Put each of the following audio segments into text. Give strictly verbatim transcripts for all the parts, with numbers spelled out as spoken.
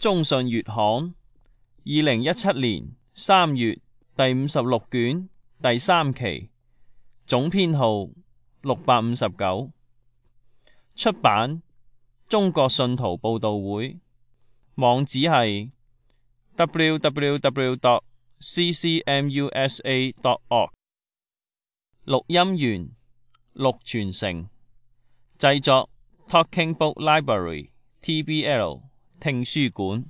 中信月刊二零一七年三月第五十六卷第三期，總編號六百五十九，出版中國信徒報道會，網址係 w w w dot c c m u s a dot org。 錄音員陸傳承，製作 Talking Book Library T B L 聽書館。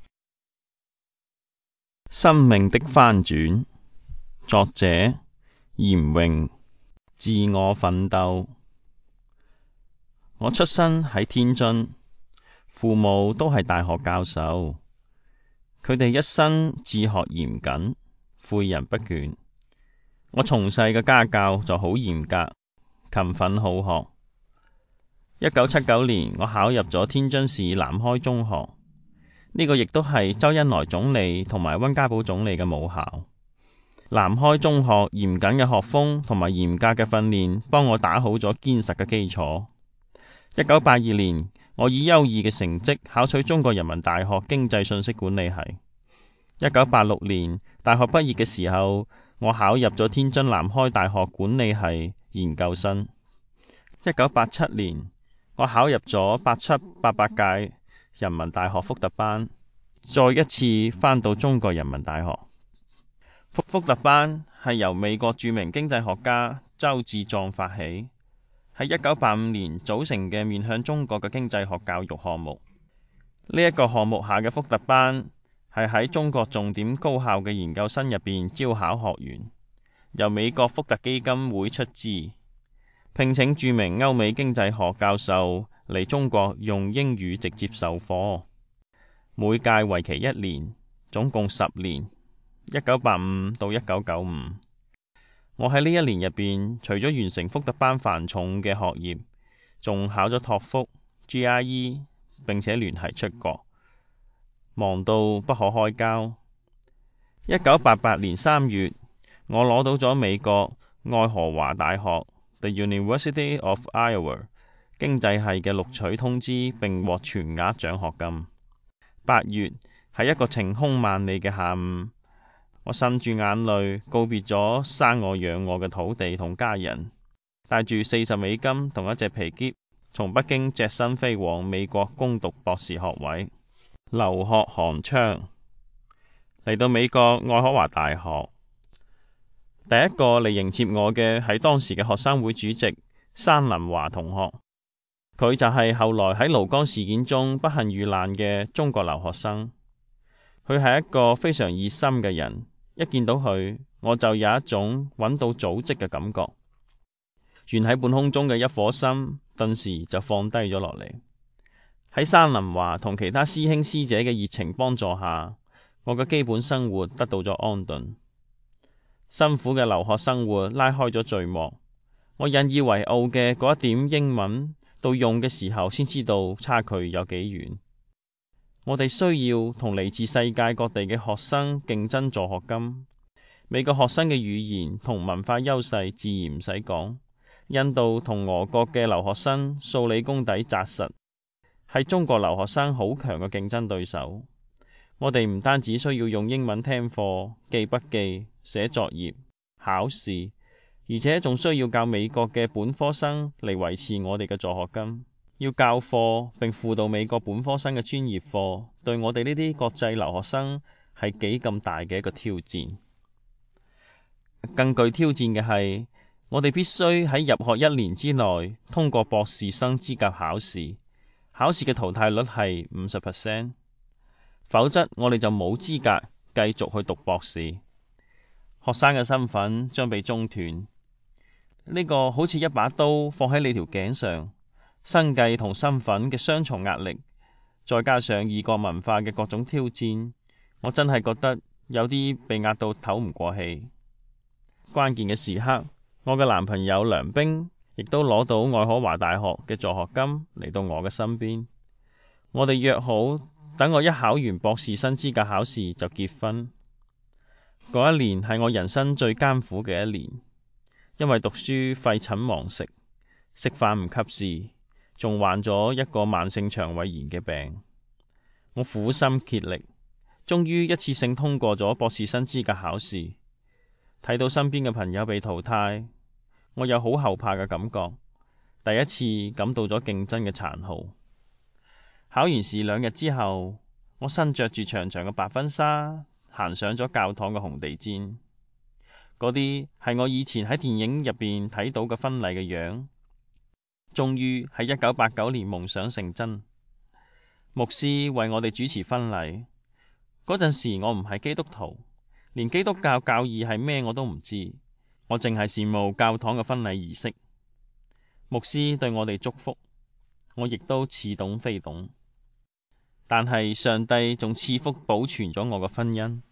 生命的翻轉，作者嚴詠，自我奮鬥。我出生喺天津，父母都係大學教授，佢哋一生治學嚴謹，誨人不倦。我從細嘅家教就好嚴格，勤奮好學。一九七九年，我考入咗天津市南開中學，呢個亦都係周恩來總理同埋溫家寶總理嘅母校。南開中學嚴謹嘅學風同埋嚴格嘅訓練，幫我打好咗堅實嘅基礎。一九八二年，我以優異嘅成績考取中國人民大學經濟信息管理系。一九八六年大學畢業嘅時候，我考入咗天津南開大學管理系研究生。一九八七年，我考入咗八七八八屆人民大學福特班，再一次返到中國人民大學。福福特班係由美國著名經濟學家周志壯發起，喺一九八五年組成嘅面向中國嘅經濟學教育項目。呢、這、一個項目下嘅福特班係喺中國重點高校嘅研究生入邊招考學員，由美國福特基金會出資，聘請著名歐美經濟學教授嚟中國用英語直接授課，每屆為期一年，總共十年，一九八五到一九九五。我喺呢一年入邊，除咗完成福特班繁重嘅學業，仲考咗托福、G R E， 並且聯繫出國，忙到不可開交。一九八八年三月，我攞到咗美國愛荷華大學 The University of Iowa 經濟系嘅錄取通知，並獲全額獎學金。八月係一個晴空萬里嘅下午，我擤住眼淚告別咗生我養我嘅土地同家人，帶住四十美金同一隻皮篋，從北京隻身飛往美國攻讀博士學位。留學寒窗，嚟到美國愛荷華大學，第一個嚟迎接我嘅係當時嘅學生會主席山林華同學，佢就係後來喺盧江事件中不幸遇難嘅中國留學生。佢係一個非常熱心嘅人，一見到佢我就有一種揾到組織嘅感覺，懸喺半空中嘅一顆心頓時就放低咗落嚟。喺山林華同其他師兄師姐嘅熱情幫助下，我嘅基本生活得到咗安頓。辛苦嘅留學生活拉開咗序幕，我引以為傲嘅嗰一點英文，到用嘅時候先知道差距有幾遠。我哋需要同嚟自世界各地嘅學生競爭助學金。美國學生嘅語言同文化優勢自然唔使講，印度同俄國嘅留學生數理功底紮實，係中國留學生好強嘅競爭對手。我哋唔單止需要用英文聽課、記筆記、寫作業、考試，而且仲需要教美國嘅本科生嚟維持我哋嘅助學金。要教課並輔導美國本科生嘅專業課，對我哋呢啲國際留學生係幾咁大嘅一個挑戰。更具挑戰嘅係，我哋必須喺入學一年之內通過博士生資格考試。考試嘅淘汰率係五十 percent， 否則我哋就冇資格繼續去讀博士。學生嘅身份將被中斷，呢個好似一把刀放喺你條頸上，生計同身份嘅雙重壓力，再加上異國文化嘅各種挑戰，我真係覺得有啲被壓到唞唔過氣。關鍵嘅時刻，我嘅男朋友梁冰亦都攞到愛荷華大學嘅助學金嚟到我嘅身邊。我哋約好，等我一考完博士生資格考試就結婚。嗰一年係我人生最艱苦嘅一年，因為讀書廢寢忘食，食飯唔及時，仲患咗一個慢性腸胃炎嘅病。 我苦心竭力，終於一次性通過咗博士生資格考試。睇到身邊嘅朋友被淘汰，我有好後怕嘅感覺，第一次感到咗競爭嘅殘酷。考完試兩日之後，我身着住長長嘅白婚紗，行上咗教堂嘅紅地毯。嗰啲係我以前喺電影入邊睇到嘅婚禮嘅樣，終於喺一九八九年夢想成真。牧師為我哋主持婚禮嗰陣時，我唔係基督徒，連基督教教義係咩我都唔知，我淨係羨慕教堂嘅婚禮儀式。牧師對我哋祝福，我亦都似懂非懂。但係上帝仲賜福保存咗我嘅婚姻。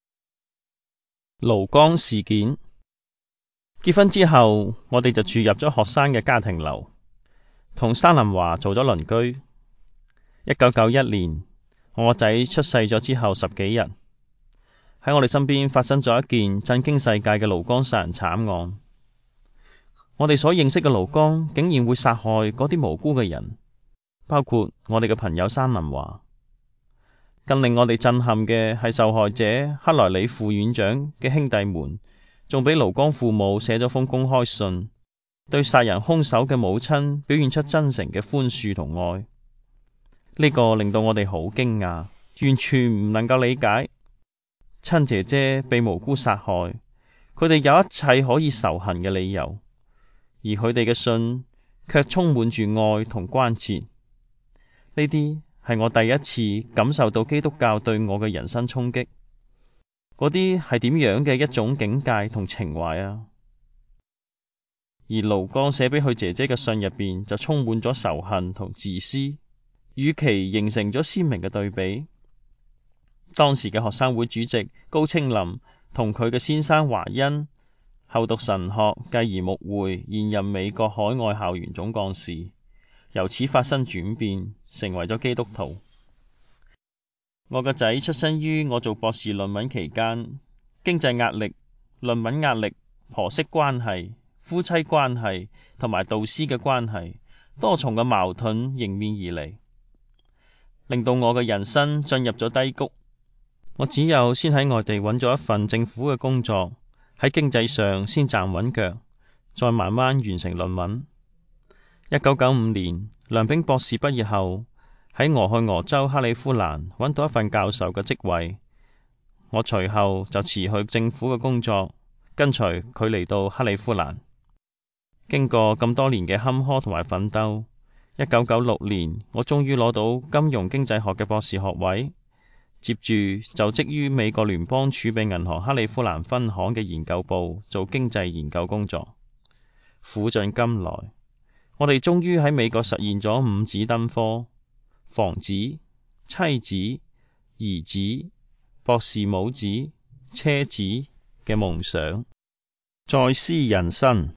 盧江事件，結婚之後，我哋就住入咗學生嘅家庭樓，同山林華做咗鄰居。一九九一年，我個仔出世咗之後十幾日，喺我哋身邊發生咗一件震驚世界嘅盧江殺人慘案。我哋所認識嘅盧江，竟然會殺害嗰啲無辜嘅人，包括我哋嘅朋友山林華。更令我哋震撼嘅係受害者克萊里副院長嘅兄弟們，仲俾盧江父母寫咗封公開信，對殺人兇手嘅母親表現出真誠嘅寬恕同愛。呢個令到我哋好驚訝，完全唔能夠理解。親姐姐被無辜殺害，佢哋有一切可以仇恨嘅理由，而佢哋嘅信卻充滿住愛同關切。呢啲係我第一次感受到基督教對我嘅人生衝擊。嗰啲係點樣嘅一種境界同情懷啊！而盧江寫俾佢姐姐嘅信入邊就充滿咗仇恨同自私，與其形成咗鮮明嘅對比。當時嘅學生會主席高清林同佢嘅先生華恩後讀神學，繼而牧會，現任美國海外校園總幹事。由此發生轉變，成為咗基督徒。我個仔出生於我做博士論文期間，經濟壓力、論文壓力、婆媳關係、夫妻關係同埋導師嘅關係，多重嘅矛盾迎面而嚟，令到我嘅人生進入咗低谷。我只有先喺外地揾咗一份政府嘅工作，喺經濟上先站穩腳，再慢慢完成論文。一九九五年，梁炳博士畢業後喺俄亥俄州克里夫蘭揾到一份教授嘅職位，我隨後就辭去政府嘅工作，跟隨佢嚟到克里夫蘭。經過咁多年嘅坎坷同埋奮鬥，一九九六年我終於攞到金融經濟學嘅博士學位，接住就職於美國聯邦儲備銀行克里夫蘭分行嘅研究部做經濟研究工作。苦盡甘來，我哋終於喺美國實現咗五子登科、房子、妻子、兒子、博士母子、車子嘅夢想。再思人生，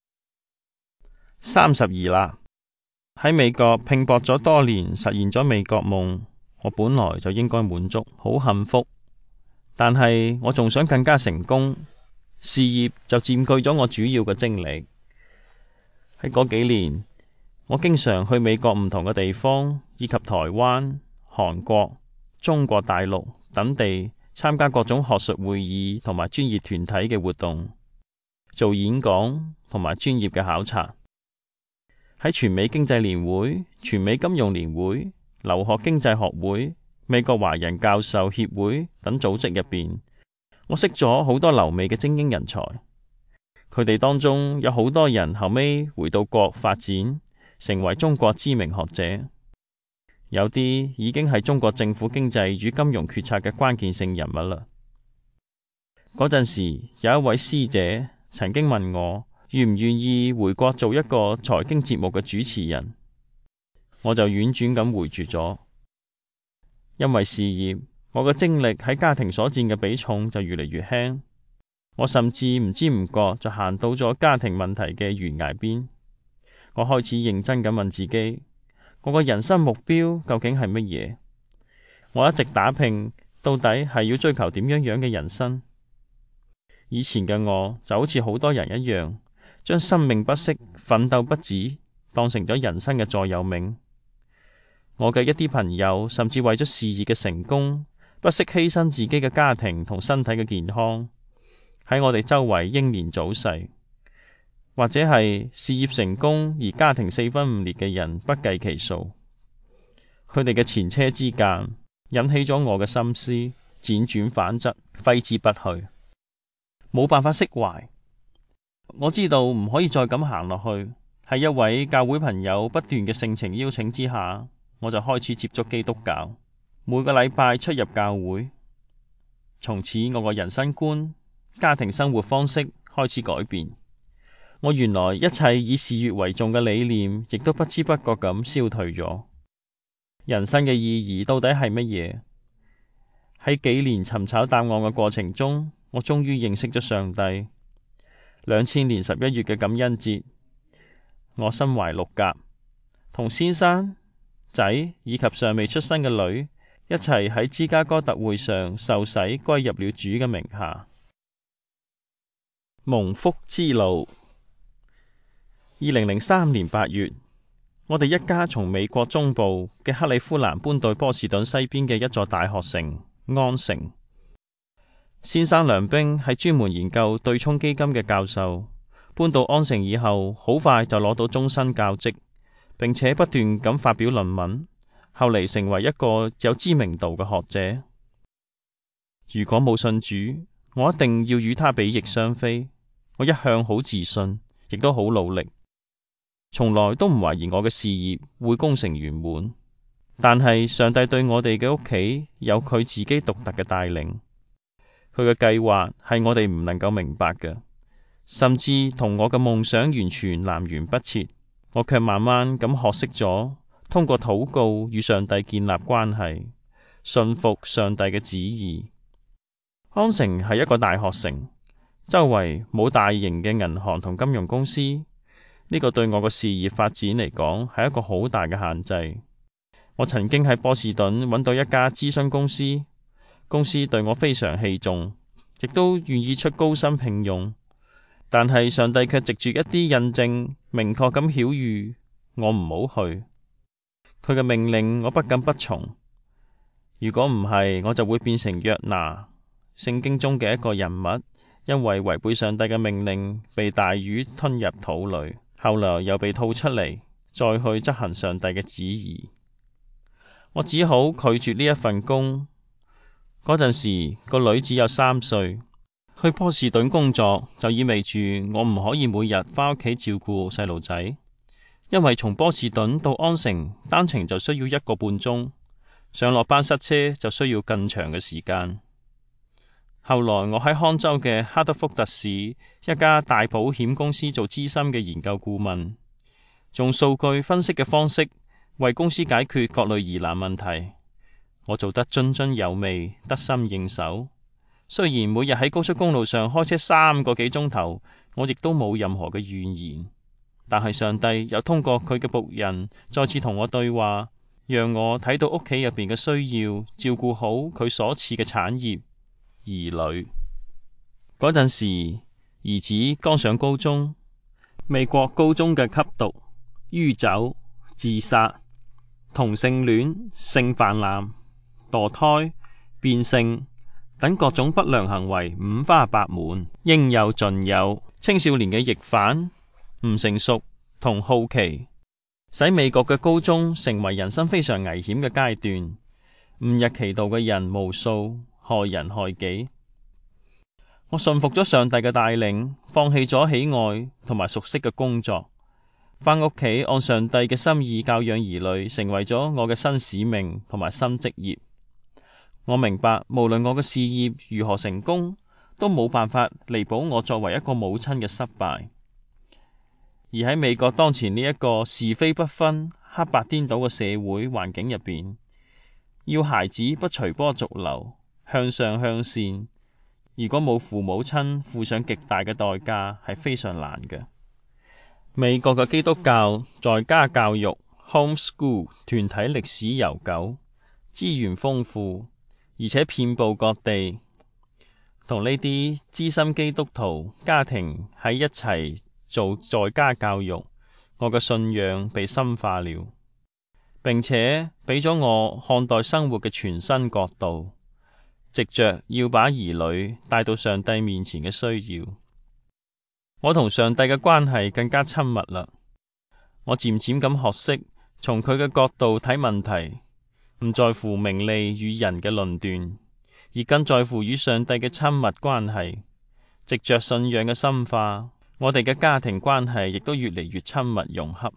三十而立，喺美國拼搏咗多年，實現咗美國夢，我本來就應該滿足，好幸福。但係我仲想更加成功，事業就佔據咗我主要嘅精力。喺嗰幾年，我經常去美國唔同嘅地方，以及台灣、韓國、中國大陸等地參加各種學術會議同埋專業團體嘅活動，做演講同埋專業嘅考察。喺全美經濟年會、全美金融年會、留學經濟學會、美國華人教授協會等組織入邊，我識咗好多留美嘅精英人才。佢哋當中有好多人後尾回到國發展，成為中國知名學者，有啲已經係中國政府經濟與金融決策嘅關鍵性人物啦。嗰陣時有一位師姐曾經問我願唔願意回國做一個財經節目嘅主持人，我就婉轉咁回絕咗。因為事業，我嘅精力喺家庭所佔嘅比重就越嚟越輕。我甚至唔知唔覺就行到咗家庭問題嘅懸崖邊。我開始認真咁問自己，我嘅人生目標究竟係乜嘢？我一直打拼，到底係要追求點樣樣嘅人生？以前嘅我就好似好多人一樣，將生命不息、奮鬥不止當成咗人生嘅座右銘。 我嘅一啲朋友甚至為咗事業嘅成功，不惜犧牲自己嘅家庭同身體嘅健康，喺我哋周圍英年早逝。或者係事業成功而家庭四分五裂嘅人不計其數，佢哋嘅前車之鑑引起咗我嘅心思，輾轉反側，揮之不去，冇辦法釋懷。我知道唔可以再咁行落去，喺一位教會朋友不斷嘅盛情邀請之下，我就開始接觸基督教，每個禮拜出入教會。從此我個人生觀、家庭生活方式開始改變。我原來一切以事業為重嘅理念，亦都不知不覺咁消退咗。人生嘅意義到底係乜嘢？喺幾年尋找答案嘅過程中，我終於認識咗上帝。兩千年十一月嘅感恩節，我身懷六甲，同先生、仔以及尚未出生嘅女一齊喺芝加哥特會上受洗，歸入了主嘅名下。蒙福之路。二零零三年八月，我哋一家從美國中部嘅克里夫蘭搬到波士頓西邊嘅一座大學城安城。先生梁兵係專門研究對沖基金嘅教授，搬到安城以後，好快就攞到終身教職，並且不斷咁發表論文，後嚟成為一個有知名度嘅學者。如果冇信主，我一定要與他比翼雙飛。我一向好自信，亦都好努力，從來都唔懷疑我嘅事業會功成圓滿。但係上帝對我哋嘅屋企有佢自己獨特嘅帶領，佢嘅計劃係我哋唔能夠明白嘅，甚至同我嘅夢想完全南轅北轍。我卻慢慢咁學識咗通過禱告與上帝建立關係，信服上帝嘅旨意。安城係一個大學城，周圍冇大型嘅銀行同金融公司，呢個對我嘅事業發展嚟講係一個好大嘅限制。我曾經喺波士頓揾到一家諮詢公司，公司對我非常器重，亦都願意出高薪聘用。但係上帝卻藉住一啲印證，明確咁曉諭我唔好去。佢嘅命令我不敢不從。如果唔係，我就會變成約拿，聖經中嘅一個人物，因為違背上帝嘅命令，被大魚吞入肚裏，後來又被吐出嚟，再去執行上帝嘅旨意。我只好拒絕呢一份工。嗰陣時個女只有三歲。去波士頓工作就意味住我唔可以每日返屋企照顧細路仔，因為從波士頓到安城單程就需要一個半鐘，上落班塞車就需要更長嘅時間。後來我喺康州嘅哈德福特市一家大保險公司做資深嘅研究顧問，用數據分析嘅方式為公司解決各類疑難問題。我做得津津有味，得心應手。雖然每日喺高速公路上開車三個幾鐘頭，我亦都冇任何嘅怨言。但係上帝又通過佢嘅僕人再次同我對話，讓我睇到屋企入邊嘅需要，照顧好佢所賜嘅產業兒女。嗰陣時，兒子剛上高中，美國高中嘅吸毒、酗酒、自殺、同性戀、性泛濫、墮胎、變性等各種不良行為五花八門，應有盡有。青少年嘅逆反、唔成熟同好奇，使美國嘅高中成為人生非常危險嘅階段。誤入歧途嘅人無數，害人害己。我信服咗上帝嘅帶領，放棄咗喜愛同埋熟悉嘅工作，返屋企按上帝嘅心意教養兒女，成為咗我嘅新使命同埋新職業。我明白，無論我嘅事業如何成功，都冇辦法彌補我作為一個母親嘅失敗。而喺美國當前呢一個是非不分、黑白顛倒嘅社會環境入邊，要孩子不隨波逐流、向上向善，如果冇父母親付上極大嘅代價，係非常難嘅。美國嘅基督教在家教育 homeschool 團體歷史悠久，資源豐富，而且遍佈各地。同呢啲資深基督徒家庭喺一齊做在家教育，我嘅信仰被深化了。 並且俾咗我看待生活嘅全新角度，藉着要把兒女帶到上帝面前嘅需要。我同上帝嘅關係更加親密啦。我漸漸咁學識從佢嘅角度睇問題，唔在乎名利與人嘅論斷，而更在乎與上帝嘅親密關係。藉着信仰嘅深化，我哋嘅家庭關係亦都越嚟越親密融洽。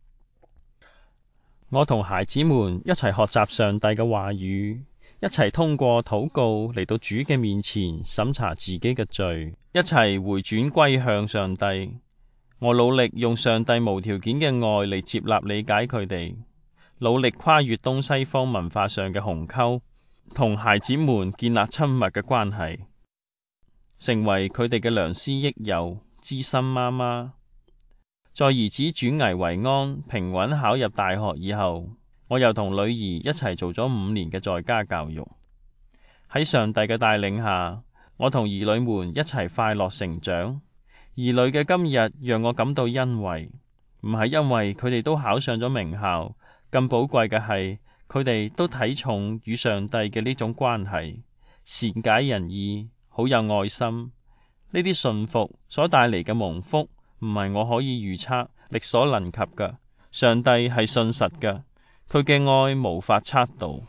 我同孩子們一齊學習上帝嘅話語，一齊通過禱告嚟到主嘅面前審查自己嘅罪，一齊回轉歸向上帝。我努力用上帝無條件嘅愛嚟接納理解佢哋，努力跨越東西方文化上嘅鴻溝，同孩子們建立親密嘅關係，成為佢哋嘅良師益友、知心媽媽。在兒子轉危為安、平穩考入大學以後，我又同女兒一齊做咗五年嘅在家教育。喺上帝嘅帶領下，我同兒女們一齊快樂成長。兒女嘅今日讓我感到欣慰，唔係因為佢哋都考上咗名校，更寶貴嘅係佢哋都睇重與上帝嘅呢種關係，善解人意，好有愛心。呢啲順服所帶嚟嘅蒙福，唔係我可以預測、力所能及嘅。上帝係信實嘅，佢嘅愛無法測度。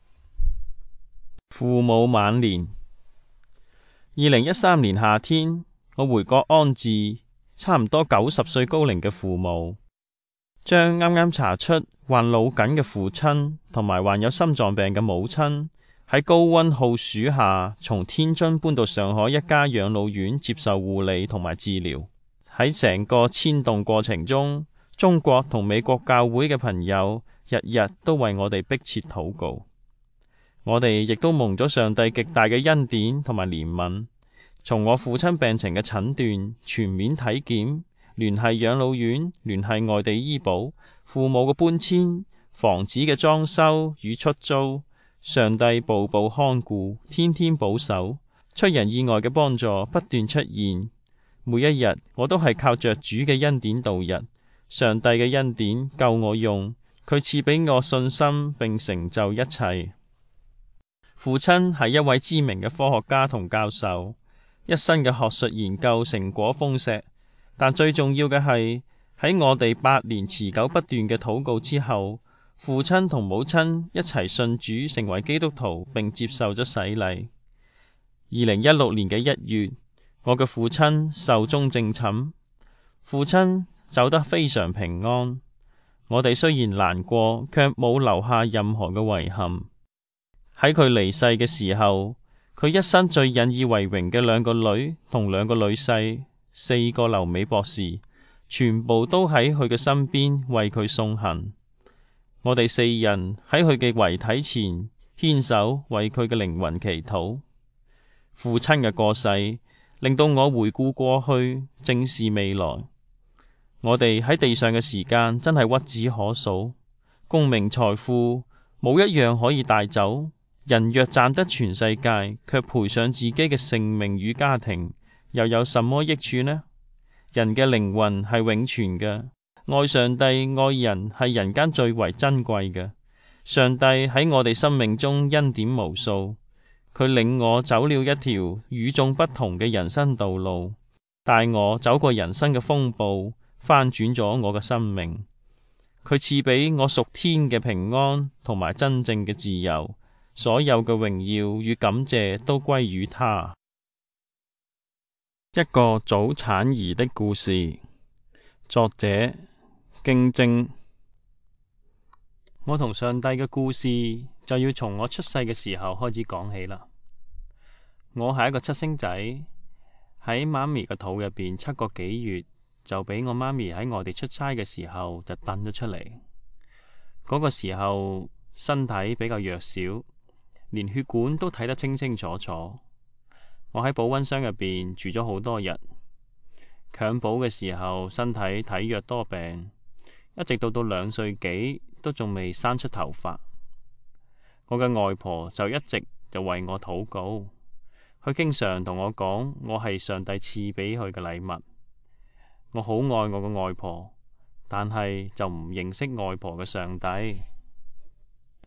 父母晚年。二零一三年夏天，我回國安置差唔多九十歲高齡嘅父母，將啱啱查出患腦梗嘅父親同埋患有心臟病嘅母親喺高溫酷暑下從天津搬到上海一家養老院接受護理同埋治療。喺成個遷動過程中，中國同美國教會嘅朋友日日都為我哋迫切禱告。我哋亦都蒙咗上帝極大嘅恩典同埋憐憫，從我父親病情嘅診斷、全面體檢、聯繫養老院、聯繫外地醫保、父母嘅搬遷、房子嘅裝修與出租，上帝步步看顧，天天保守，出人意外嘅幫助不斷出現。每一日我都係靠着主嘅恩典度日，上帝嘅恩典夠我用，佢賜俾我信心並成就一切。父親係一位知名嘅科學家同教授，一生嘅學術研究成果豐碩，但最重要嘅係喺我哋八年持久不斷嘅禱告之後，父親同母親一齊信主成為基督徒並接受咗洗禮。二零一六年嘅一月，我嘅父親壽終正寢，父親走得非常平安。我哋雖然難過，卻冇留下任何嘅遺憾。喺佢離世嘅時候，佢一生最引以為榮嘅兩個女同兩個女婿，四個留美博士，全部都喺佢嘅身邊為佢送行。我哋四人喺佢嘅遺體前牽手為佢嘅靈魂祈禱。父親嘅過世令到我回顧過去，正視未來。我哋喺地上嘅時間真係屈指可數，功名財富冇一樣可以帶走。人若賺得全世界，卻賠上自己嘅性命與家庭，又有什麼益處呢？人嘅靈魂係永存嘅，愛上帝愛人係人間最為珍貴嘅。上帝喺我哋生命中恩典無數。佢領我走了一條與眾不同嘅人生道路，帶我走過人生嘅風暴，翻轉咗我嘅生命。佢賜俾我屬天嘅平安同埋真正嘅自由，所有嘅榮耀與感謝都歸於他。一個早產兒的故事，作者經正。我同上帝嘅故事就要從我出世嘅時候開始講起啦。我係一個七星仔，喺媽咪嘅肚入邊七個幾月，就俾我媽咪喺外地出差嘅時候就掟咗出嚟。嗰個時候身體比較弱小，連血管都睇得清清楚楚。我喺保溫箱入邊住咗好多日，襁褓嘅時候身體體弱多病，一直到到兩歲幾都仲未生出頭髮。我嘅外婆就一直就為我禱告，佢經常同我講，我係上帝賜俾佢嘅禮物。我好愛我嘅外婆，但係就唔認識外婆嘅上帝。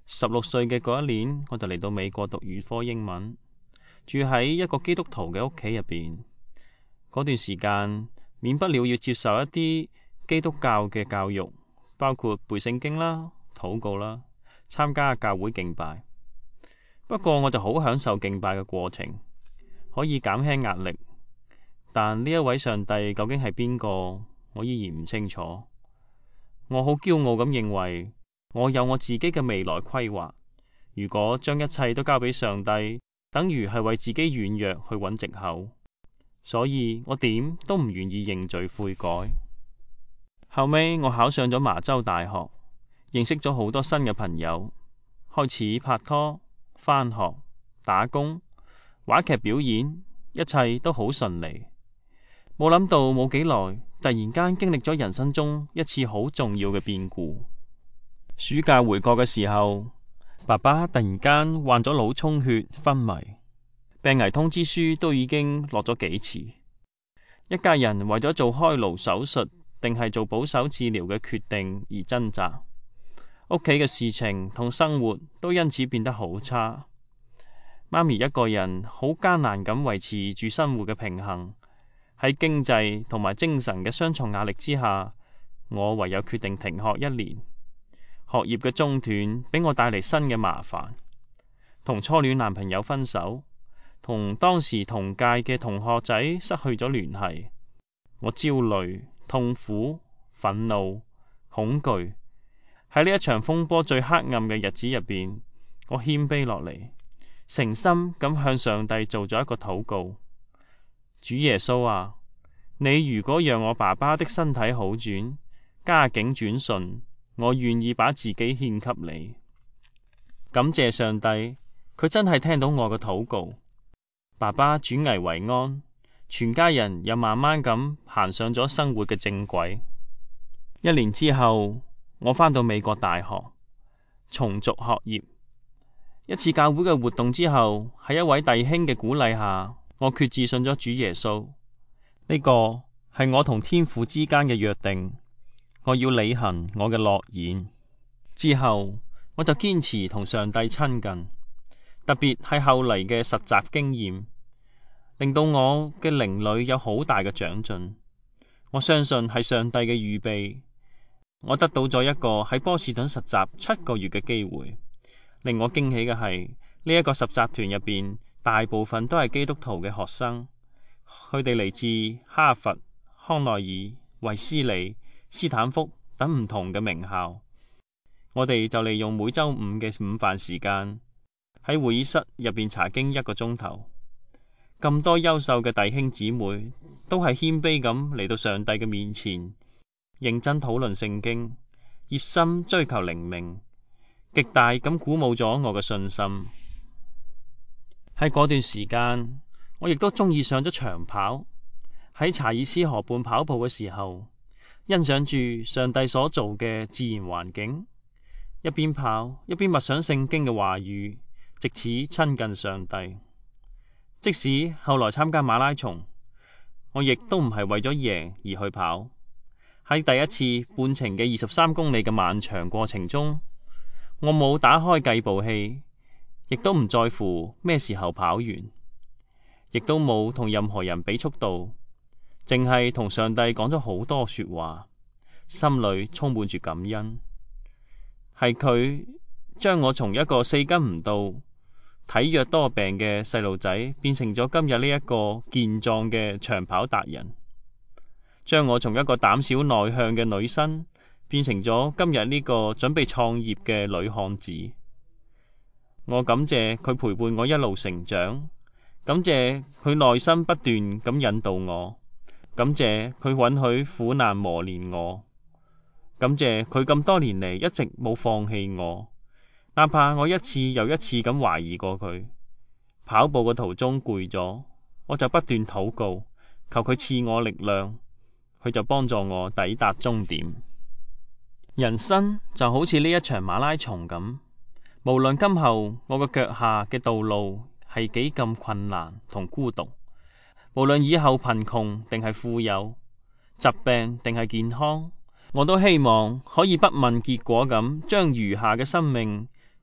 十六歲嘅嗰一年，我就嚟到美國讀預科英文，住喺一個基督徒嘅屋企入邊。嗰段時間，免不了要接受一啲基督教嘅教育，包括背聖經啦、禱告啦、參加教會敬拜。不過我就好享受敬拜嘅過程，可以減輕壓力。但呢一位上帝究竟係邊個，我依然唔清楚。我好驕傲咁認為，我有我自己嘅未來規劃。如果將一切都交俾上帝，等於係為自己軟弱去揾藉口。所以我點都唔願意認罪悔改。後尾我考上咗麻州大學，認識咗好多新嘅朋友，開始拍拖、返學、打工、話劇表演，一切都好順利。冇諗到冇幾耐，突然間經歷咗人生中一次好重要嘅變故。暑假回國嘅時候，爸爸突然間患咗腦充血昏迷，病危通知書都已經落咗幾次。一家人為咗做開顱手術定係做保守治療嘅決定而掙扎，屋企嘅事情同生活都因此變得好差。媽咪一個人好艱難咁維持住生活嘅平衡。喺經濟同埋精神嘅雙重壓力之下，我唯有決定停學一年。學業嘅中斷俾我帶嚟新嘅麻煩，同初戀男朋友分手，同當時同屆嘅同學仔失去咗聯繫。我焦慮、痛苦、憤怒、恐懼。喺呢一場風波最黑暗嘅日子入邊，我謙卑落嚟，誠心咁向上帝做咗一個禱告。主耶穌啊，你如果讓我爸爸的身體好轉，家境轉順，我願意把自己獻給你。感謝上帝，佢真係聽到我嘅禱告。爸爸轉危為安，全家人又慢慢咁行上咗生活嘅正軌。一年之後，我返到美國大學，重續學業。一次教會嘅活動之後，喺一位弟兄嘅鼓勵下，我決志信咗主耶穌。呢個係我同天父之間嘅約定，我要履行我嘅諾言。之後我就堅持同上帝親近，特別係後嚟嘅實習經驗，令到我嘅靈裡有好大嘅長進。我相信係上帝嘅預備，我得到咗一個喺波士頓實習七個月嘅機會。令我驚喜嘅係呢一個實習團入邊，大部分都係基督徒嘅學生，佢哋嚟自哈佛、康奈爾、衛斯理、斯坦福等唔同嘅名校。我哋就利用每周五嘅午飯時間喺會議室入邊查經一個鐘頭。咁多優秀嘅弟兄姊妹都係謙卑咁嚟到上帝嘅面前，認真討論聖經，熱心追求靈命，極大咁鼓舞咗我嘅信心。喺嗰段時間，我亦都中意上咗長跑。喺查爾斯河畔跑步嘅時候，欣賞住上帝所做嘅自然環境，一邊跑一邊默想聖經嘅話語，藉此親近上帝。即使後來參加馬拉松，我亦都唔係為咗贏而去跑。喺第一次半程嘅二十三公里嘅漫長過程中，我冇打開計步器，亦都唔在乎咩時候跑完，亦都冇同任何人比速度，淨係同上帝講咗好多說話，心裏充滿住感恩。係佢將我從一個四斤唔到、體弱多病嘅細路仔，變成咗今日呢一個健壯嘅長跑達人，將我從一個膽小內向嘅女生，變成咗今日呢個準備創業嘅女漢子。我感謝佢陪伴我一路成長，感謝佢內心不斷咁引導我，感謝佢允許苦難磨練我，感謝佢咁多年嚟一直冇放棄我，哪怕我一次又一次咁懷疑過佢。跑步嘅途中攰咗，我就不斷禱告，求佢賜我力量，佢就幫助我抵達終點。人生就好似呢一場馬拉松咁，無論今後我嘅腳下嘅道路係幾咁困難同孤獨，無論以後貧窮定係富有，疾病定係健康，我都希望可以不問結果咁，將餘下嘅生命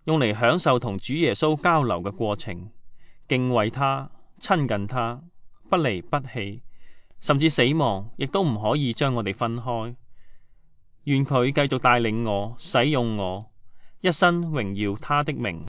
用嚟享受同主耶穌交流嘅過程，敬畏他、親近他，不離不棄，甚至死亡亦都唔可以將我哋分開。願佢繼續帶領我、使用我，一生榮耀他的名。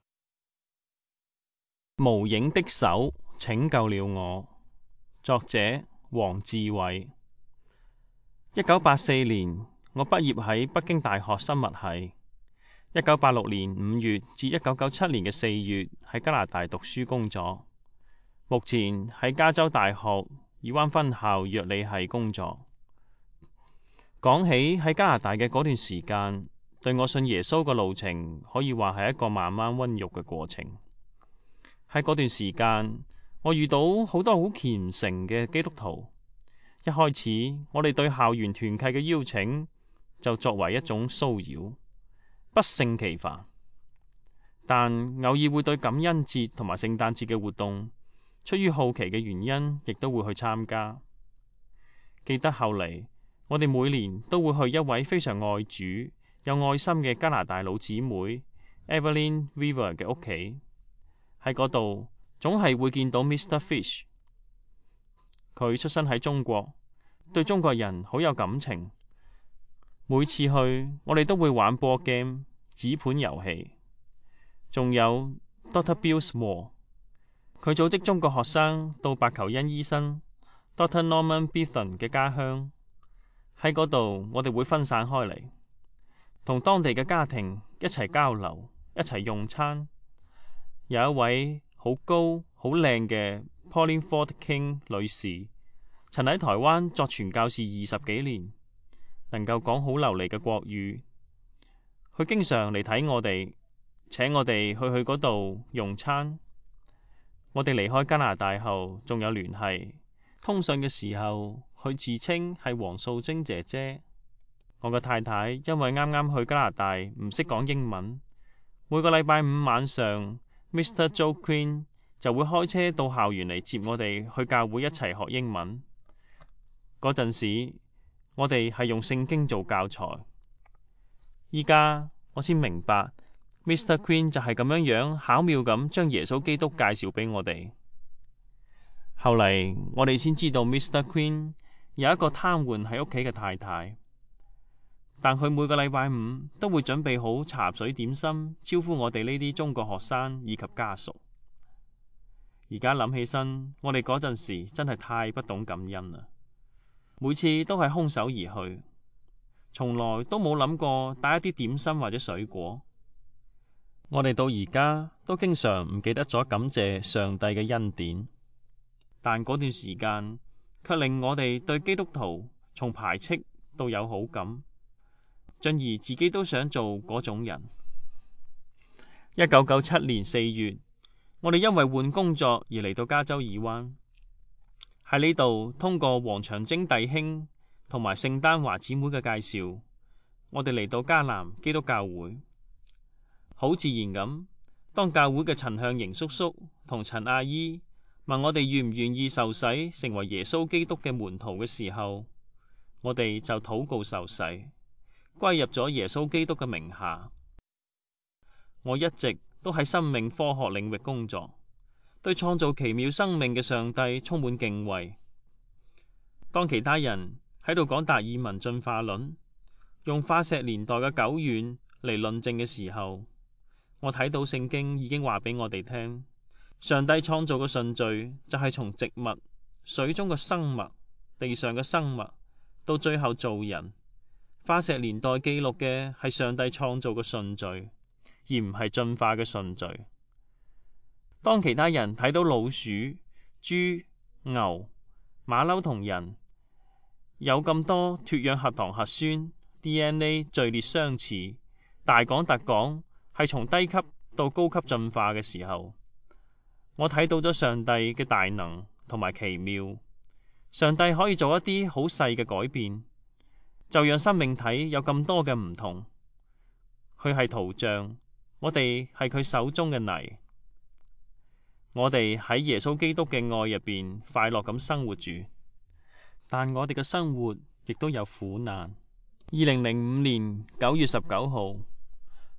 無影的手拯救了我。作者黃志偉。一九八四年，我畢業喺北京大學生物系。一九八六年五月至一九九七年嘅四月喺加拿大讀書工作。目前喺加州大學爾灣分校藥理系工作。講起喺加拿大嘅嗰段時間，對我信耶穌嘅路程可以話係一個慢慢溫育嘅過程。喺嗰段時間，我遇到好多好虔誠嘅基督徒。一開始，我哋對校園團契嘅邀請就作為一種騷擾，不勝其煩。但偶爾會對感恩節同埋聖誕節嘅活動，出於好奇嘅原因，亦都會去參加。記得後嚟，我哋每年都會去一位非常愛主、有愛心嘅加拿大老姊妹 Evelyn Weaver 嘅屋企。喺嗰度總係會見到 Mister Fish。佢出生喺中國，對中國人好有感情。每次去，我哋都會玩 board game 紙盤遊戲。仲有 Doctor Bill Small， 佢組織中國學生到白求恩醫生 Doctor Norman Bithorn 嘅家鄉。喺嗰度，我哋會分散開嚟，同當地嘅家庭一齊交流，一齊用餐。有一位好高、好靚嘅 Pauline Ford King 女士，曾喺台灣作傳教士二十幾年，能夠講好流利嘅國語。佢經常嚟睇我哋，請我哋去去嗰度用餐。我哋離開加拿大後，仲有聯繫。通訊嘅時候，佢自稱係黃素貞姐姐。我嘅太太因為啱啱去加拿大，唔識講英文。每個禮拜五晚上，Mister Joe Quinn 就會開車到校園嚟接我哋去教會一齊學英文。嗰陣時，我哋係用聖經做教材。依家我先明白 ，Mister Quinn 就係咁樣樣巧妙咁將耶穌基督介紹俾我哋。後嚟我哋先知道 Mister Quinn 有一個癱瘓喺屋企嘅太太，但佢每個禮拜五都會準備好茶水點心，招呼我哋呢啲中國學生以及家屬。而家諗起身，我哋嗰陣時真係太不懂感恩啦，每次都係空手而去，從來都冇諗過帶一啲點心或者水果。我哋到而家都經常唔記得咗感謝上帝嘅恩典。但嗰段時間卻令我哋對基督徒從排斥到有好感，進而自己都想做嗰種人。一九九七年四月，我哋因為換工作而嚟到加州爾灣，喺呢度通過黃長征弟兄同埋聖丹華姊妹嘅介紹，我哋嚟到迦南基督教會。好自然咁，當教會嘅陳向營叔叔同陳阿姨問我哋願唔願意受洗成為耶穌基督嘅門徒嘅時候，我哋就禱告受洗，歸入咗耶穌基督嘅名下。我一直都喺生命科學領域工作，對創造奇妙生命嘅上帝充滿敬畏。當其他人喺度講達爾文進化論，用化石年代嘅久遠嚟論證嘅時候，我睇到聖經已經話俾我哋聽。上帝創造嘅順序就係從植物、水中嘅生物、地上嘅生物，到最後造人。化石年代記錄嘅係上帝創造嘅順序，而唔係進化嘅順序。當其他人睇到老鼠、豬、牛、馬騮同人有咁多脫氧核糖核酸 D N A 序列相似，大講特講係從低級到高級進化嘅時候，我睇到咗上帝嘅大能同埋奇妙。上帝可以做一啲好細嘅改變，就讓生命體有咁多嘅唔同。佢係圖像，我哋係佢手中嘅泥。我哋喺耶穌基督嘅愛入邊快樂咁生活住，但我哋嘅生活亦都有苦難。二零零五年九月十九號，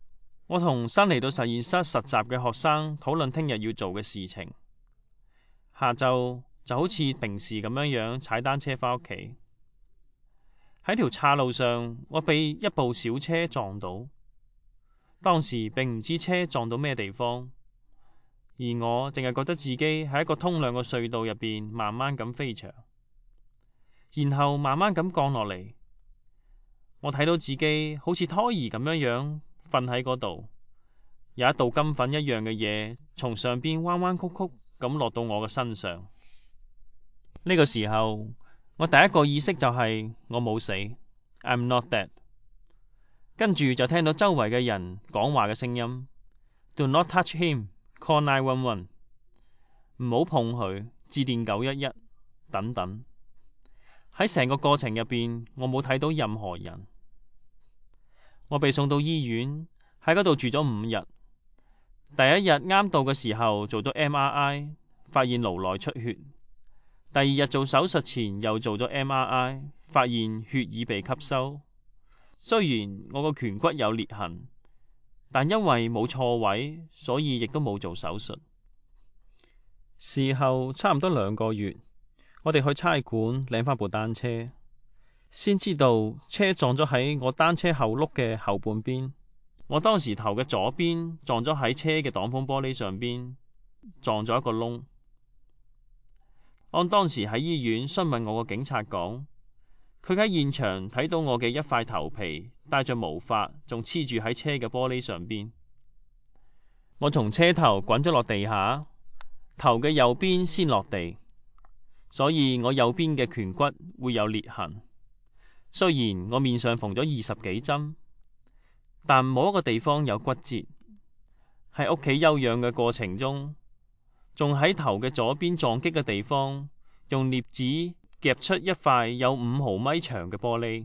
我同新嚟到實驗室實習嘅學生討論聽日要做嘅事情。下晝就好似平時咁樣樣踩單車返屋企。喺條岔路上，我被一部小車撞到。當時並唔知車撞到咩地方，而我淨係覺得自己喺一個通亮嘅隧道入邊慢慢咁飛翔，然後慢慢咁降落嚟。我睇到自己好似胎兒咁樣樣瞓喺嗰度，有一道金粉一樣嘅嘢從上邊彎彎曲曲咁落到我嘅身上。呢個時候，我第一個意識就係我冇死 ，I'm not dead。跟住就聽到周圍嘅人講話嘅聲音 ，Do not touch him，call nine one one，唔好碰佢，致電九一一等等。喺成個過程入邊，我冇睇到任何人。我被送到醫院，喺嗰度住咗五日。第一日啱到嘅時候做咗 M R I， 發現顱內出血。第二日做手術前又做咗 M R I， 發現血已被吸收。雖然我個顴骨有裂痕，但因為冇錯位，所以亦都冇做手術。事後差唔多兩個月，我哋去差館領返部單車，先知道車撞咗喺我單車後轆嘅後半邊。我當時頭嘅左邊撞咗喺車嘅擋風玻璃上邊，撞咗一個窿。按當時喺醫院詢問我個警察講，佢喺現場睇到我嘅一塊頭皮帶着毛髮，仲黐住喺車嘅玻璃上邊。我從車頭滾咗落地下，頭嘅右邊先落地，所以我右邊嘅顴骨會有裂痕。雖然我面上縫咗二十幾針，但冇一個地方有骨折。喺屋企休養嘅過程中，仲喺頭嘅左邊撞擊嘅地方，用鑷子夾出一塊有五毫米長嘅玻璃。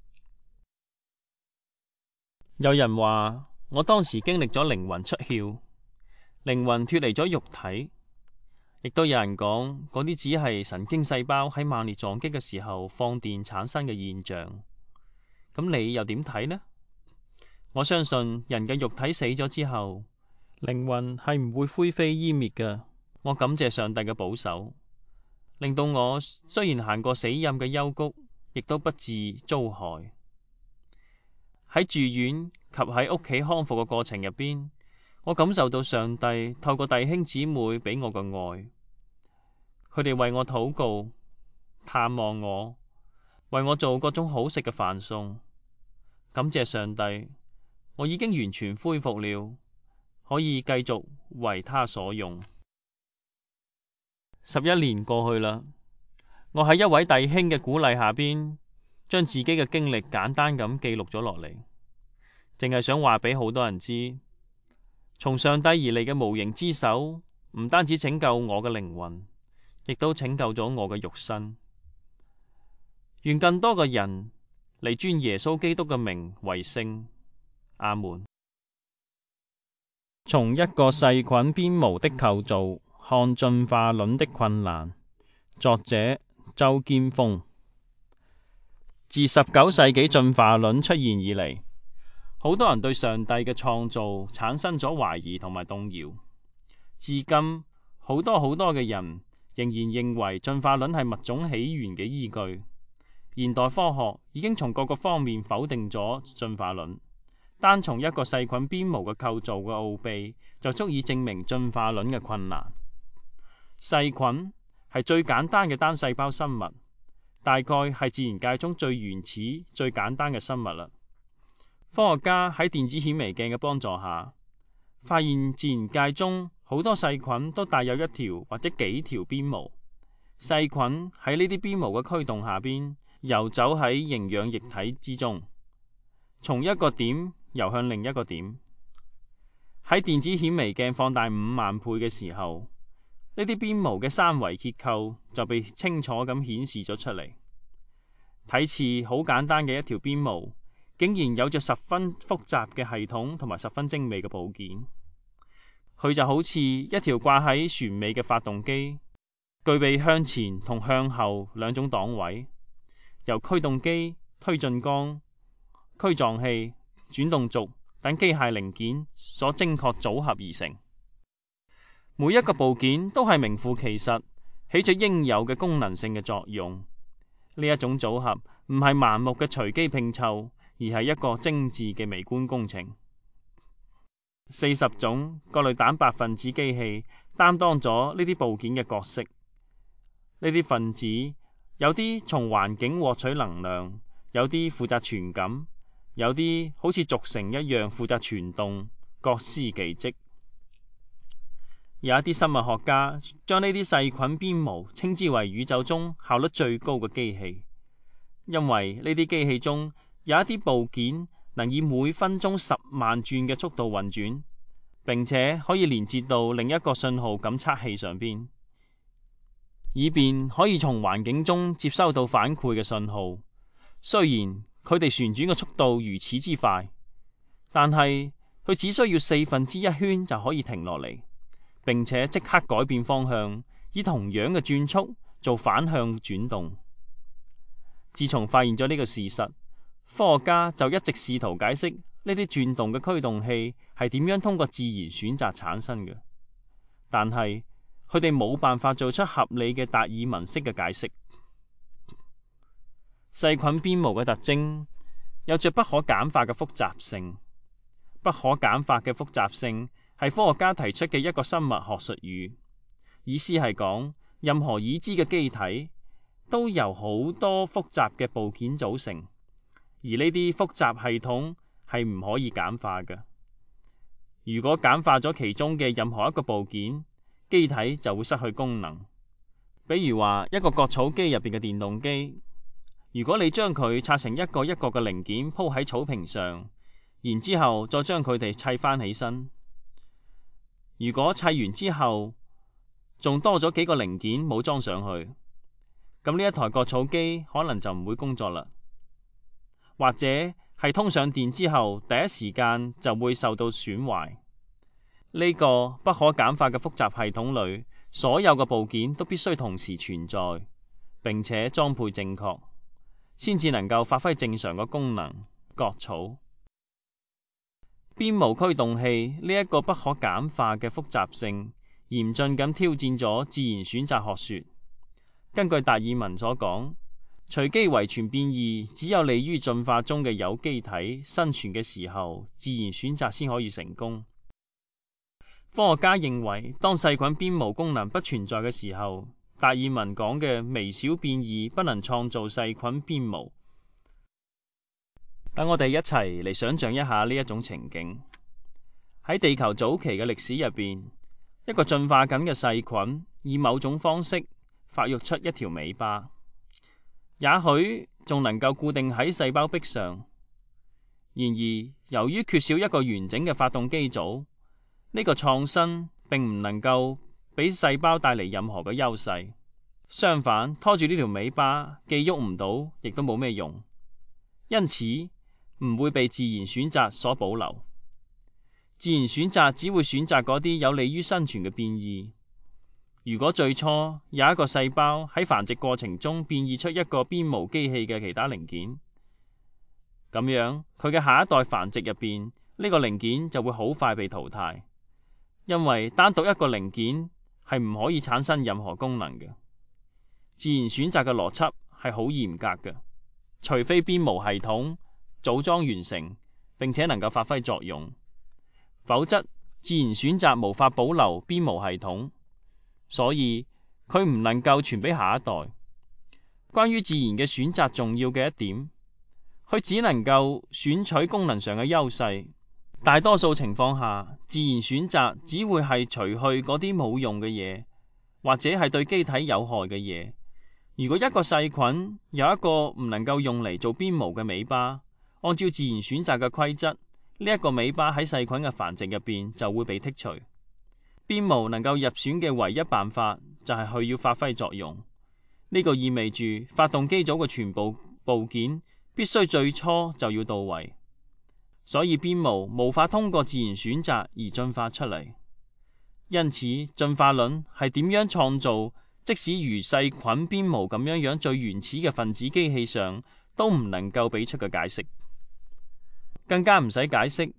有人話我當時經歷咗靈魂出竅，靈魂脫離咗肉體，亦都有人講嗰啲只係神經細胞喺猛烈撞擊嘅時候放電產生嘅現象。咁你又點睇呢？我相信人嘅肉體死咗之後，靈魂係唔會灰飛煙滅嘅。我感謝上帝嘅保守，令到我雖然行過死蔭嘅幽谷，亦都不致遭害。喺住院及喺屋企康復嘅過程入邊，我感受到上帝透過弟兄姊妹俾我嘅愛，佢哋為我禱告、探望我，為我做各種好食嘅飯餸。感謝上帝，我已經完全恢復了，可以繼續為他所用。十一年過去啦，我喺一位弟兄嘅鼓勵下邊，將自己嘅經歷簡單咁記錄咗落嚟，淨係想話俾好多人知，從上帝而嚟嘅無形之手，唔單止拯救我嘅靈魂，亦都拯救咗我嘅肉身。願更多嘅人嚟尊耶穌基督嘅名為聖。阿門。從一個細菌鞭毛的構造看進化論的困難。作者周堅峰。自十九世紀進化論出現以嚟，好多人對上帝嘅創造產生咗懷疑同埋動搖。至今，好多好多嘅人仍然認為進化論係物種起源嘅依據。現代科學已經從各個方面否定咗進化論。單從一個細菌鞭毛嘅構造嘅奧秘，就足以證明進化論嘅困難。細菌係最簡單嘅單細胞生物，大概係自然界中最原始、最簡單嘅生物啦。科學家喺電子顯微鏡嘅幫助下，發現自然界中好多細菌都帶有一條或者幾條鞭毛。細菌喺呢啲鞭毛嘅驅動下邊，游走喺營養液體之中，從一個點游向另一個點。喺電子顯微鏡放大五萬倍嘅時候，呢啲鞭毛嘅三維結構就被清楚咁顯示咗出嚟。睇似好簡單嘅一條鞭毛，竟然有着十分複雜嘅系統同埋十分精美嘅部件。佢就好似一條掛喺船尾嘅發動機，具備向前同向後兩種檔位，由驅動機、推進缸、驅撞器、轉動軸等機械零件所精確組合而成。每一個部件都係名副其實，起着應有嘅功能性嘅作用。呢一種組合唔係盲目嘅隨機拼湊，而係一個精緻嘅微觀工程。四十種各類蛋白分子機器擔當咗呢啲部件嘅角色。呢啲分子有啲從環境獲取能量，有啲負責傳感，有啲好似軸承一樣負責傳動，各司其職。有一啲生物學家將呢啲細菌鞭毛稱之為宇宙中效率最高嘅機器，因為呢啲機器中有一啲部件能以每分鐘十萬轉嘅速度運轉，並且可以連接到另一個信號感測器上邊，以便可以從環境中接收到反饋嘅信號。雖然佢哋旋轉嘅速度如此之快，但係佢只需要四分之一圈就可以停落嚟，並且即刻改變方向，以同樣嘅轉速做反向轉動。自從發現咗呢個事實，科學家就一直試圖解釋呢啲轉動嘅驅動器係點樣通過自然選擇產生嘅，但係佢哋冇辦法做出合理嘅達爾文式嘅解釋。細菌鞭毛嘅特徵有着不可簡化嘅複雜性。不可簡化嘅複雜性係科學家提出嘅一個生物學術語，意思係講任何已知嘅機體都由好多複雜嘅部件組成，而呢啲複雜系統係唔可以簡化嘅。如果簡化咗其中嘅任何一個部件，機體就會失去功能。比如話一個割草機入邊嘅電動機，如果你將佢拆成一個一個嘅零件鋪喺草坪上，然之後再將佢哋砌翻起身，如果砌完之後仲多咗幾個零件冇裝上去，咁呢一台割草機可能就唔會工作啦，或者係通上電之後第一時間就會受到損壞。呢個不可簡化嘅複雜系統裏，所有嘅部件都必須同時存在，並且裝配正確，先至能夠發揮正常嘅功能。割草。鞭毛驅動器呢一個不可簡化嘅複雜性，嚴峻咁挑戰咗自然選擇學說。根據達爾文所講，隨機遺傳變異只有利於進化中嘅有機體生存嘅時候，自然選擇先可以成功。科學家認為，當細菌鞭毛功能不存在嘅時候，達爾文講嘅微小變異不能創造細菌鞭毛。等我哋一齊嚟想象一下呢一種情景。喺地球早期嘅歷史入邊，一個進化緊嘅細菌以某種方式發育出一條尾巴，也許仲能夠固定喺細胞壁上。然而，由於缺少一個完整嘅發動機組，呢個創新並唔能夠俾細胞帶嚟任何嘅優勢。相反，拖住呢條尾巴既喐唔到，亦都冇咩用，因此唔會被自然選擇所保留。自然選擇只會選擇嗰啲有利於生存嘅變異。如果最初有一個細胞喺繁殖過程中變異出一個鞭毛機器嘅其他零件，咁樣佢嘅下一代繁殖入邊，呢個零件就會好快被淘汰，因為單獨一個零件係唔可以產生任何功能嘅。自然選擇嘅邏輯係好嚴格嘅，除非鞭毛系統組裝完成並且能夠發揮作用，否則自然選擇無法保留鞭毛系統，所以佢唔能夠傳俾下一代。關於自然嘅選擇重要嘅一點，佢只能夠選取功能上嘅優勢。大多數情況下，自然選擇只會係除去嗰啲冇用嘅嘢，或者係對機體有害嘅嘢。如果一個細菌有一個唔能夠用嚟做鞭毛嘅尾巴，按照自然選擇嘅規則，呢一個尾巴喺細菌嘅繁殖入邊就會被剔除。鞭毛能夠入選嘅唯一辦法就係佢要發揮作用。呢個意味住發動機組嘅全部部件必須最初就要到位，所以鞭毛無法通過自然選擇而進化出嚟。因此，進化論係點樣創造即使如細菌鞭毛咁樣樣最原始嘅分子機器上都唔能夠俾出嘅解釋。更加唔使解釋，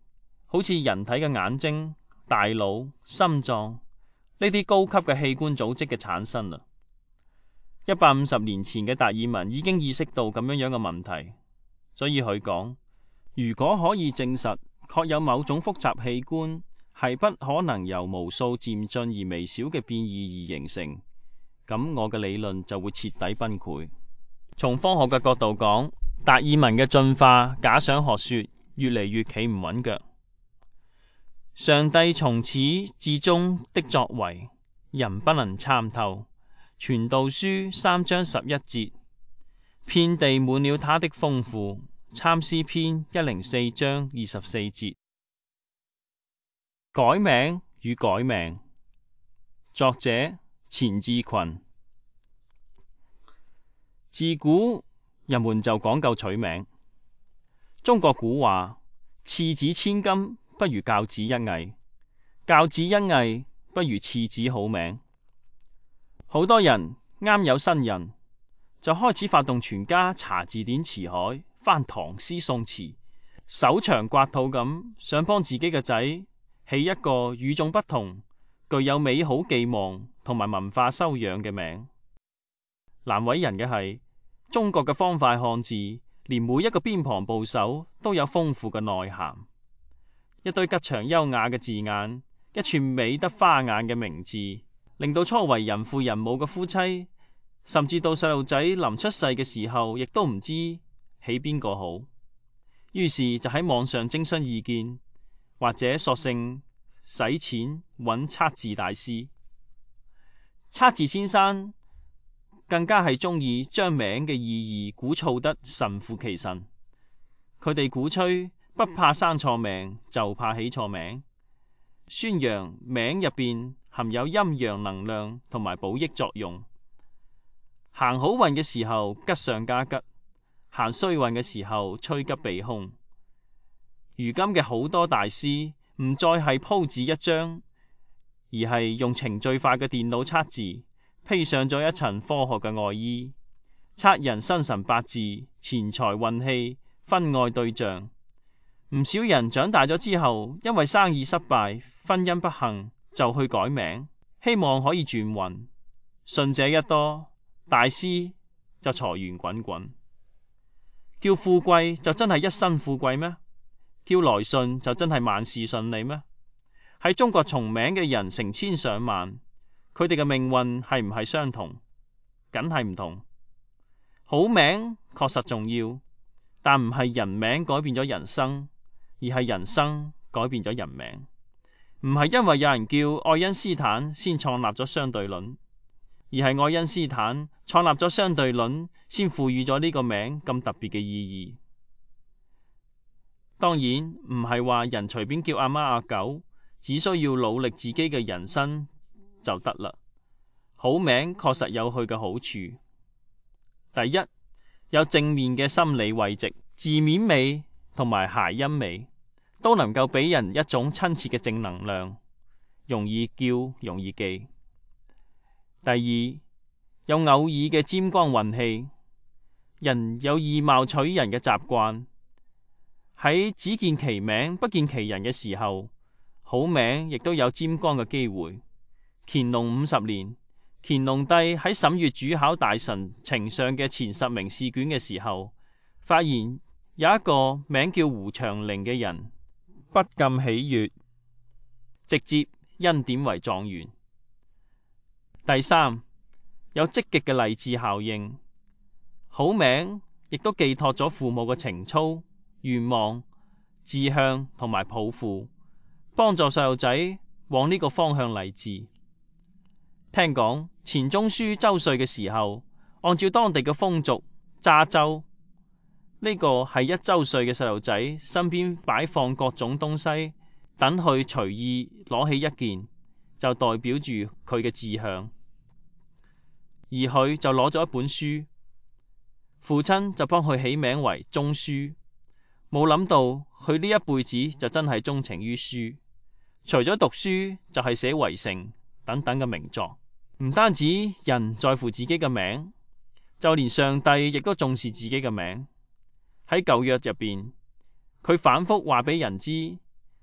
好似人體嘅眼睛、大腦、心臟呢啲高級嘅器官組織嘅產生啦。一百五十年前嘅達爾文已經意識到咁樣樣嘅問題，所以佢講：如果可以證實確有某種複雜器官係不可能由無數漸進而微小嘅變異而形成，咁我嘅理論就會徹底崩潰。從科學嘅角度講，達爾文嘅進化假想學說越嚟越企唔穩腳。上帝從始至終的作為，人不能參透。傳道書三章十一節，遍地滿了他的豐富。參詩篇一零四章二十四節。改名與改命，作者錢志群。自古人們就講究取名。中國古話：賜子千金，不如教子一藝；教子一藝，不如賜子好名。好多人啱有新人，就開始發動全家查字典詞海，翻唐詩宋詞，搜腸刮肚咁，想幫自己嘅仔起一個與眾不同、具有美好寄望同埋文化修養嘅名。難為人嘅係，中國嘅方塊漢字，連每一個偏旁部首都有豐富嘅內涵。一堆吉祥優雅嘅字眼，一串美得花眼嘅名字，令到初為人父人母嘅夫妻，甚至到細路仔臨出世嘅時候，亦都唔知起邊個好。於是就喺網上徵詢意見，或者索性使錢揾測字大師。測字先生更加係中意將名嘅意義鼓噪得神乎其神。佢哋鼓吹不怕生錯命，就怕起錯名，宣揚名入邊含有陰陽能量同埋補益作用。行好運嘅時候吉上加吉，行衰運嘅時候趨吉避凶。如今嘅好多大師唔再係鋪紙一張，而係用程序化嘅電腦測字，披上咗一層科學嘅外衣，測人生辰八字、錢財運氣、婚愛對象。唔少人長大咗之後，因為生意失敗、婚姻不幸，就去改名，希望可以轉運。信者一多，大師就財源滾滾。叫富貴就真係一生富貴咩？叫來順就真係萬事順利咩？喺中國重名嘅人成千上萬，佢哋嘅命運係唔係相同？梗係唔同。好名確實重要，但唔係人名改變咗人生，而係人生改變咗人名。唔係因為有人叫愛因斯坦先創立咗相對論，而係愛因斯坦創立咗相對論先賦予咗呢個名咁特別嘅意義。當然唔係話人隨便叫阿貓阿狗，只需要努力自己嘅人生就得啦。好名確實有佢嘅好處。第一，有正面嘅心理慰藉，字面美同埋諧音美都能夠俾人一種親切嘅正能量，容易叫容易記。第二，有偶爾嘅沾光運氣，人有以貌取人嘅習慣，喺只見其名不見其人嘅時候，好名亦都有沾光嘅機會。乾隆五十年，乾隆帝喺審閱主考大臣呈上嘅前十名試卷嘅時候，發現有一個名叫胡長齡嘅人，不禁喜悅，直接欽點為狀元。第三，有積極嘅勵志效應，好名亦都寄託咗父母嘅情操、願望、志向同埋抱負，幫助細路仔往呢個方向勵志。聽講錢鍾書周歲嘅時候，按照當地嘅風俗揸周，呢、這個係一周歲嘅細路仔身邊擺放各種東西，等佢隨意攞起一件，就代表住佢嘅志向。而佢就攞咗一本書，父親就幫佢起名為鍾書。冇諗到佢呢一輩子就真係鍾情於書，除咗讀書就係寫圍城等等嘅名作。唔單止人在乎自己嘅名，就連上帝亦都重視自己嘅名。喺舊約入邊，佢反覆話俾人知，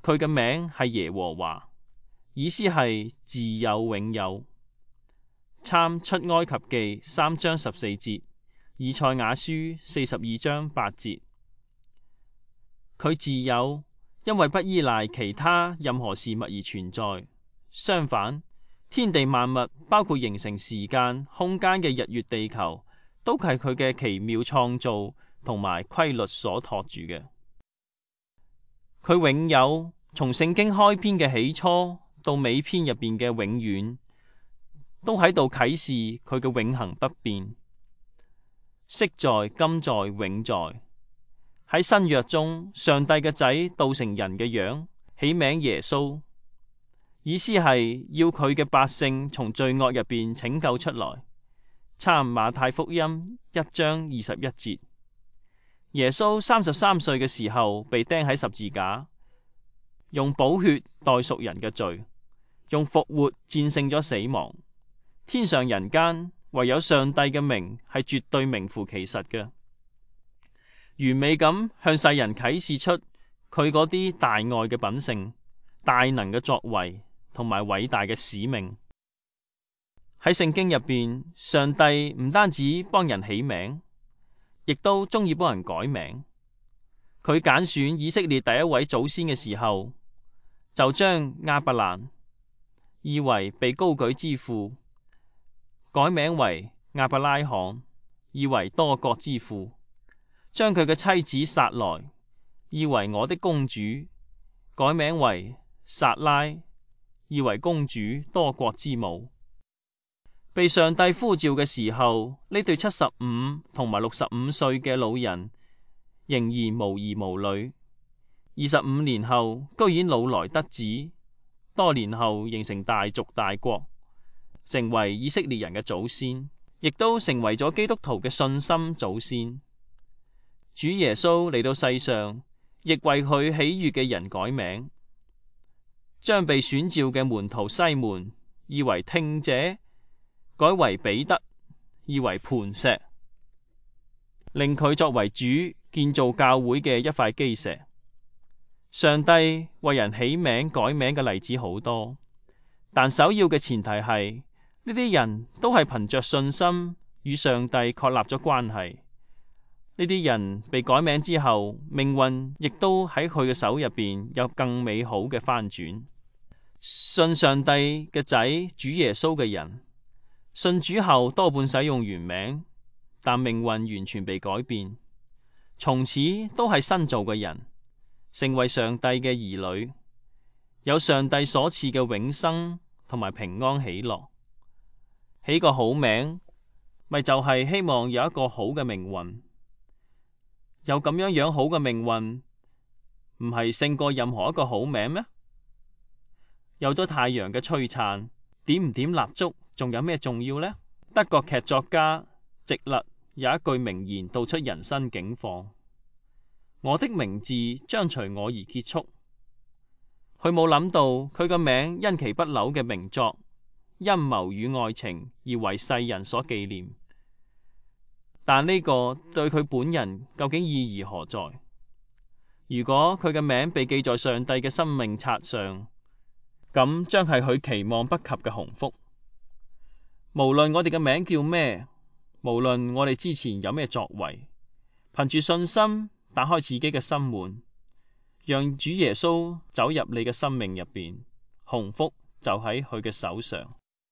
佢嘅名係耶和華，意思係自有永有。參出埃及記三章十四節，以賽亞書四十二章八節。佢自有，因為不依賴其他任何事物而存在。相反，天地萬物，包括形成時間、空間嘅日月地球，都係佢嘅奇妙創造同埋規律所托住嘅。佢永有，從聖經開篇嘅起初到尾篇入邊嘅永遠，都喺度啟示佢嘅永恆不變。昔在、今在、永在。喺新約中，上帝嘅仔道成人嘅樣，起名耶穌，意思係要佢嘅百姓從罪惡入邊拯救出來。參馬太福音一章二十一節。耶穌三十三歲嘅時候被釘喺十字架，用寶血代贖人嘅罪，用復活戰勝咗死亡。天上人間唯有上帝嘅名係絕對名副其實嘅，完美咁向世人啟示出佢嗰啲大愛嘅品性、大能嘅作為同埋偉大嘅使命。喺聖經入邊，上帝唔單止幫人起名，亦都中意幫人改名。佢揀選以色列第一位祖先嘅時候，就將亞伯蘭意為被高舉之父，改名為亞伯拉罕，意為多國之父；將佢嘅妻子撒萊意為我的公主，改名為撒拉，意為公主多國之母。被上帝呼召嘅時候，呢對七十五同埋六十五歲嘅老人仍然無兒無女。二十五年後，居然老來得子，多年後形成大族大國，成為以色列人嘅祖先，亦都成為咗基督徒嘅信心祖先。主耶穌嚟到世上，亦為佢喜悅嘅人改名，將被選召嘅門徒西門意為聽者，改為彼得，意為磐石，令佢作為主建造教會嘅一塊基石。上帝為人起名改名嘅例子好多，但首要嘅前提係呢啲人都係憑着信心與上帝確立咗關係。呢啲人被改名之後，命運亦都喺佢嘅手入邊有更美好嘅翻轉。信上帝嘅仔主耶穌嘅人，信主後多半使用原名，但命運完全被改變，從此都係新造嘅人，成為上帝嘅兒女，有上帝所賜嘅永生同埋平安喜樂。起個好名，咪就係、是、希望有一個好嘅命運。有咁樣樣好嘅命運，唔係勝過任何一個好名咩？有咗太陽嘅璀璨，點唔點蠟燭，仲有咩重要呢？德國劇作家席勒有一句名言道出人生境況：我的名字將隨我而結束。佢冇諗到佢個名因其不朽嘅名作《陰謀與愛情》而為世人所紀念。但呢個對佢本人究竟意義何在？如果佢嘅名被記在上帝嘅生命冊上，咁將係佢期望不及嘅鴻福。無論我哋嘅名叫咩，無論我哋之前有咩作為，憑住信心打開自己嘅心門，讓主耶穌走入你嘅生命入邊，鴻福就喺佢嘅手上。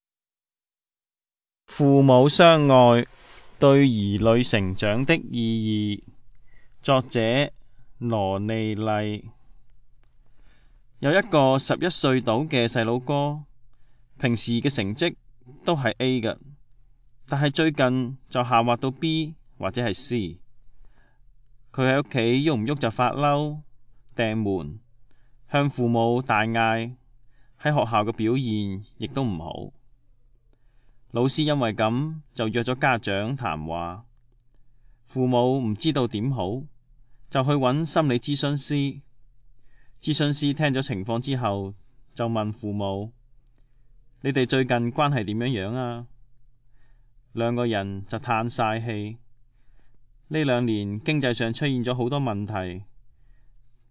父母相愛對兒女成長的意義，作者羅利麗。有一個十一歲到嘅細佬哥，平時嘅成績都係 A 嘅，但係最近就下滑到 B 或者係 C。佢喺屋企喐唔喐就發嬲、掟門、向父母大嗌，喺學校嘅表現亦都唔好。老師因為咁就約咗家長談話，父母唔知道點好，就去揾心理諮詢師。諮詢師聽咗情況之後，就問父母：你哋最近關係點樣樣啊？兩個人就嘆晒氣。呢兩年經濟上出現咗好多問題，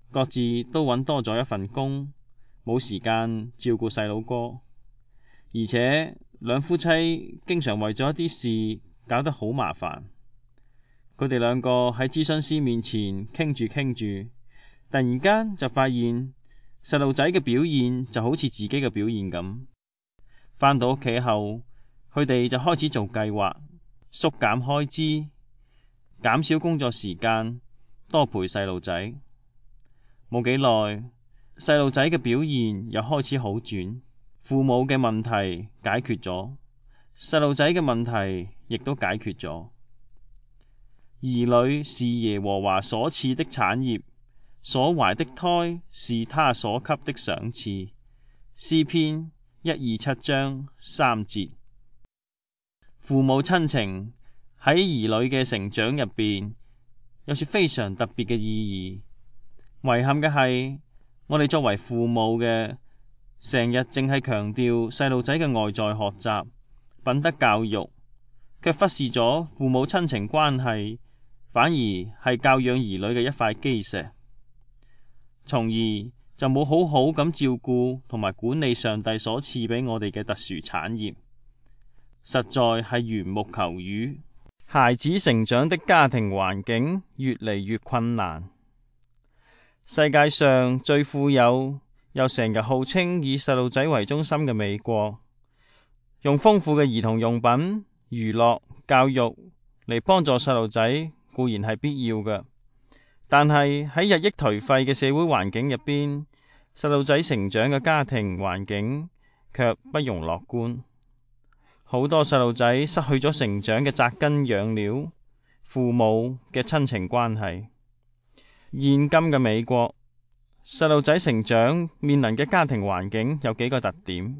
各自都揾多咗一份工，冇時間照顧細佬哥，而且兩夫妻經常為咗一啲事搞得好麻煩。佢哋兩個喺諮詢師面前傾住傾住，突然間就發現細路仔嘅表現就好似自己嘅表現咁。返到屋企後，佢哋就開始做計劃，縮減開支，減少工作時間，多陪細路仔。冇幾耐，細路仔嘅表現又開始好轉，父母嘅問題解決咗，細路仔嘅問題亦都解決咗。兒女是耶和華所賜的產業，所懷的胎是他所給的賞賜。詩篇一二七章三節。父母親情喺兒女嘅成長入邊有住非常特別嘅意義。遺憾嘅係，我哋作為父母嘅，成日淨係強調細路仔嘅外在學習、品德教育，卻忽視咗父母親情關係，反而係教養兒女嘅一塊基石，從而就冇好好咁照顧同埋管理上帝所賜俾我哋嘅特殊產業，實在係緣木求魚。孩子成長的家庭環境越嚟越困難。世界上最富有又成日號稱以細路仔為中心嘅美國，用豐富嘅兒童用品、娛樂、教育嚟幫助細路仔固然係必要嘅，但係喺日益頹廢嘅社會環境入邊，細路仔成長嘅家庭環境卻不容樂觀。好多細路仔失去咗成長嘅扎根養料，父母嘅親情關係。現今嘅美國，細路仔成長面臨嘅家庭環境有幾個特點：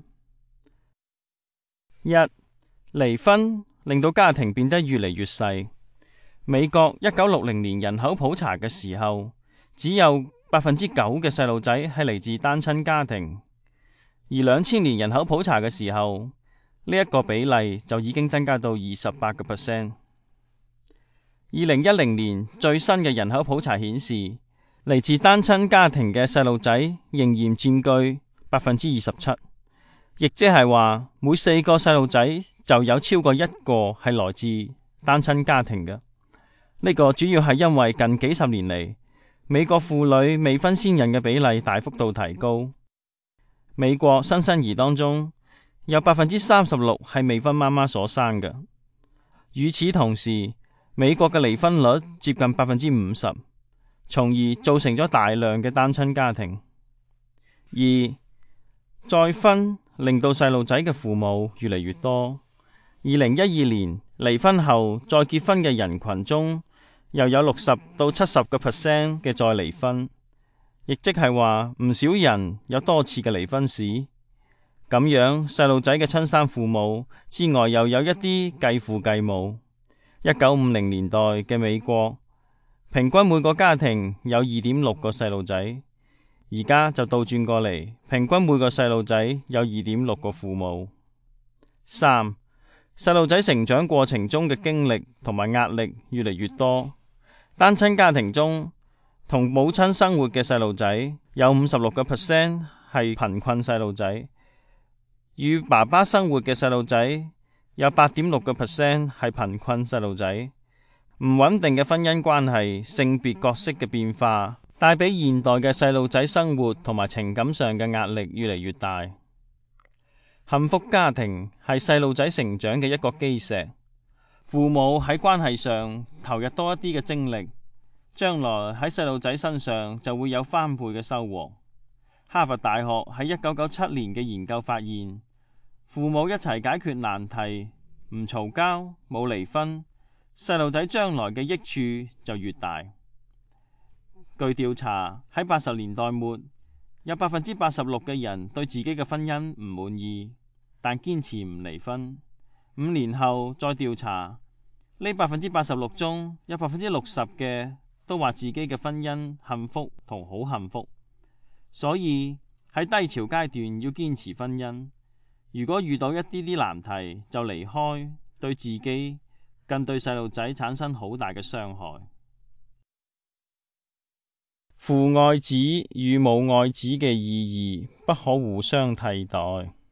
一、離婚令到家庭變得越嚟越細。美國一九六零年人口普查嘅時候，只有百分之九嘅細路仔係嚟自單親家庭，而兩千年人口普查嘅時候，呢一個比例就已經增加到二十八個 percent。二零一零年最新嘅人口普查顯示，嚟自單親家庭嘅細路仔仍然佔據百分之二十七，亦即係話每四個細路仔就有超過一個係來自單親家庭嘅。呢個主要係因為近幾十年嚟，美國婦女未婚先孕嘅比例大幅度提高。美國新生兒當中有百分之三十六係未婚媽媽所生嘅。與此同時，美國嘅離婚率接近百分之五十，從而造成咗大量嘅單親家庭。二、再婚令到細路仔嘅父母越嚟越多。二零一二年離婚後再結婚嘅人群中，又有六十到七十個 percent 嘅再離婚，亦即係話唔少人有多次嘅離婚史。咁樣細路仔嘅親生父母之外，又有一啲繼父繼母。一九五零年代嘅美國，平均每個家庭有二點六個細路仔，而家就倒轉過嚟，平均每個細路仔有二點六個父母。三、細路仔成長過程中嘅經歷同埋壓力越嚟越多。單親家庭中，同母親生活嘅細路仔有五十六個 percent 係貧困細路仔，與爸爸生活嘅細路仔有八點六個 percent 係貧困細路仔。唔穩定嘅婚姻關係、性別角色嘅變化，帶俾現代嘅細路仔生活同埋情感上嘅壓力越嚟越大。幸福家庭係細路仔成長嘅一個基石，父母喺關係上投入多一啲嘅精力，將來喺細路仔身上就會有翻倍嘅收穫。哈佛大學喺一九九七年嘅研究發現，父母一齊解決難題，唔嘈交，冇離婚，細路仔將來嘅益處就越大。據調查，喺八十年代末，有百分之八十六嘅人對自己嘅婚姻唔滿意，但堅持唔離婚。五年後再調查，呢百分之八十六中有百分之六十嘅都話自己嘅婚姻幸福同好幸福。所以喺低潮階段要堅持婚姻，如果遇到一啲啲難題就離開，對自己更對細路仔產生好大嘅傷害。 父愛子與母愛子嘅意義不可互相替代。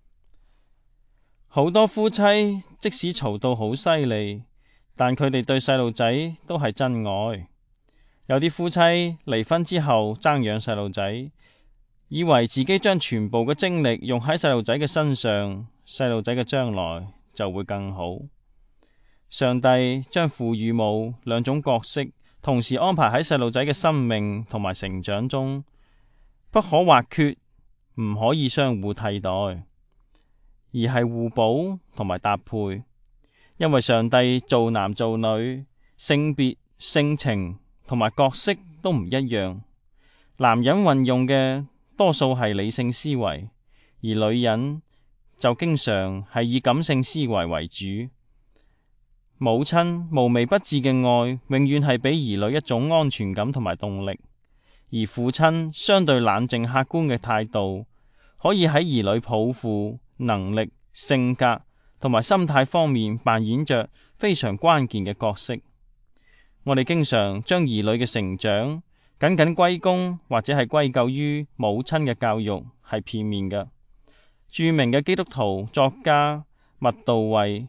好多夫妻即使嘈到好犀利，但佢哋對細路仔都係真愛。有啲夫妻離婚之後爭養細路仔，以為自己將全部嘅精力用喺細路仔嘅身上，細路仔嘅將來就會更好。上帝將父與母兩種角色同時安排喺細路仔嘅生命同埋成長中，不可或缺，唔可以相互替代，而係互補同埋搭配。因為上帝造男造女，性別、性情同埋角色都唔一樣。男人運用嘅多數係理性思維，而女人就經常係以感性思維為主。母親無微不至嘅愛，永遠係俾兒女一種安全感同埋動力；而父親相對冷靜客觀嘅態度，可以喺兒女抱負、能力、性格同埋心態方面扮演着非常關鍵嘅角色。我哋經常將兒女嘅成長僅僅歸功或者係歸咎於母親嘅教育，係片面嘅。著名嘅基督徒作家麥道維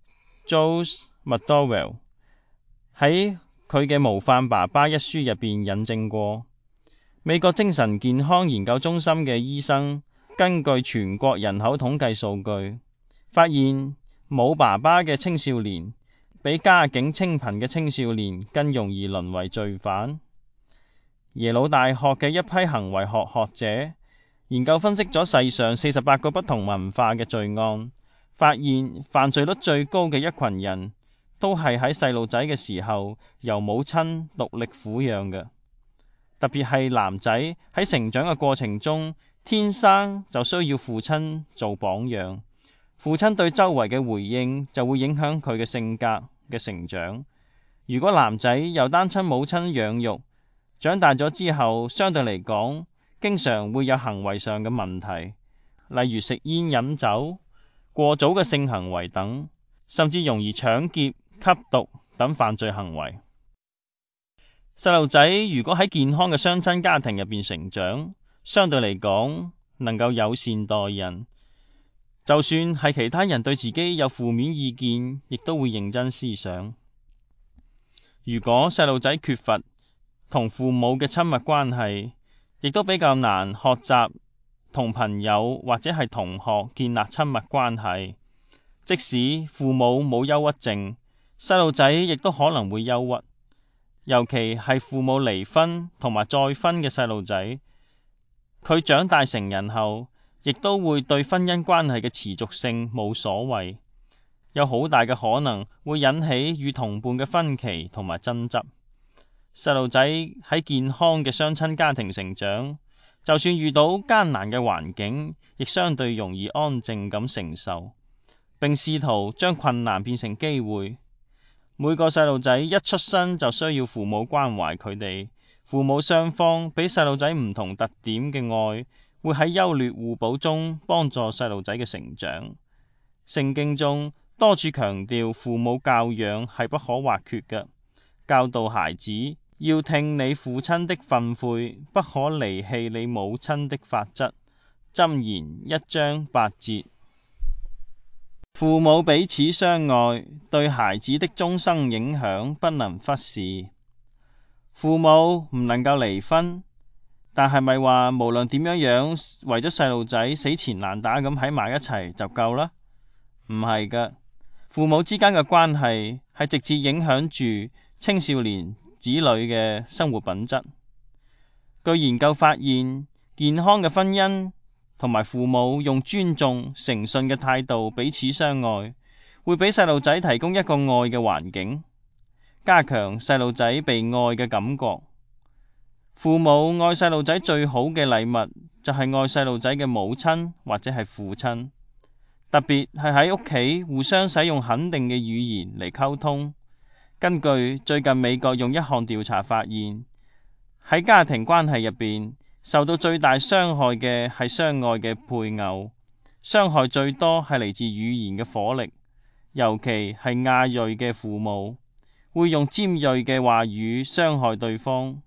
Joseph McDowell 喺佢嘅《模範爸爸》一書入邊引證過，美國精神健康研究中心嘅醫生根據全國人口統計數據，發現冇爸爸嘅青少年比家境清貧嘅青少年更容易淪為罪犯。耶魯大學嘅一批行為學學者研究分析咗世上四十八個不同文化嘅罪案，發現犯罪率最高嘅一群人都係喺細路仔嘅時候由母親獨力撫養嘅。特別係男仔喺成長嘅過程中，天生就需要父親做榜樣，父親對周圍嘅回應就會影響佢嘅性格嘅成長。如果男仔由單親母親養育，長大咗之後相對嚟講經常會有行為上嘅問題，例如食煙飲酒、過早嘅性行為等，甚至容易搶劫、吸毒等犯罪行為。細路仔如果喺健康嘅雙親家庭入邊成長，相對嚟講能夠友善待人，就算係其他人對自己有負面意見，亦都會認真思想。如果細路仔缺乏同父母嘅親密關係，亦都比較難學習同朋友或者係同學建立親密關係。即使父母冇憂鬱症，細路仔亦都可能會憂鬱，尤其係父母離婚同埋再婚嘅細路仔，佢長大成人後，亦都會對婚姻關係嘅持續性冇所謂，有好大嘅可能會引起與同伴嘅分歧同埋爭執。細路仔喺健康嘅雙親家庭成長，就算遇到艱難嘅環境，亦相對容易安靜咁承受，並試圖將困難變成機會。每個細路仔一出生就需要父母關懷佢哋，父母雙方俾細路仔唔同特點嘅愛，會喺優劣互補中幫助細路仔嘅成長。聖經中多處強調父母教養係不可或缺嘅，教導孩子要聽你父親的訓誨，不可離棄你母親的法則。箴言一章八節。父母彼此相愛，對孩子的終生影響不能忽視。父母唔能夠離婚，但係咪話無論點樣樣，為咗細路仔死纏爛打咁喺埋一齊就夠啦？唔係噶，父母之間嘅關係係直接影響住青少年子女嘅生活品質。據研究發現，健康嘅婚姻同埋父母用尊重、誠信嘅態度彼此相愛，會俾細路仔提供一個愛嘅環境，加強細路仔被愛嘅感覺。父母愛細路仔最好嘅禮物就係愛細路仔嘅母親或者係父親，特別係喺屋企互相使用肯定嘅語言嚟溝通。根據最近美國用一項調查發現，喺家庭關係入邊，受到最大傷害嘅係相愛嘅配偶，傷害最多係嚟自語言嘅火力，尤其係亞裔嘅父母會用尖銳嘅話語傷害對方，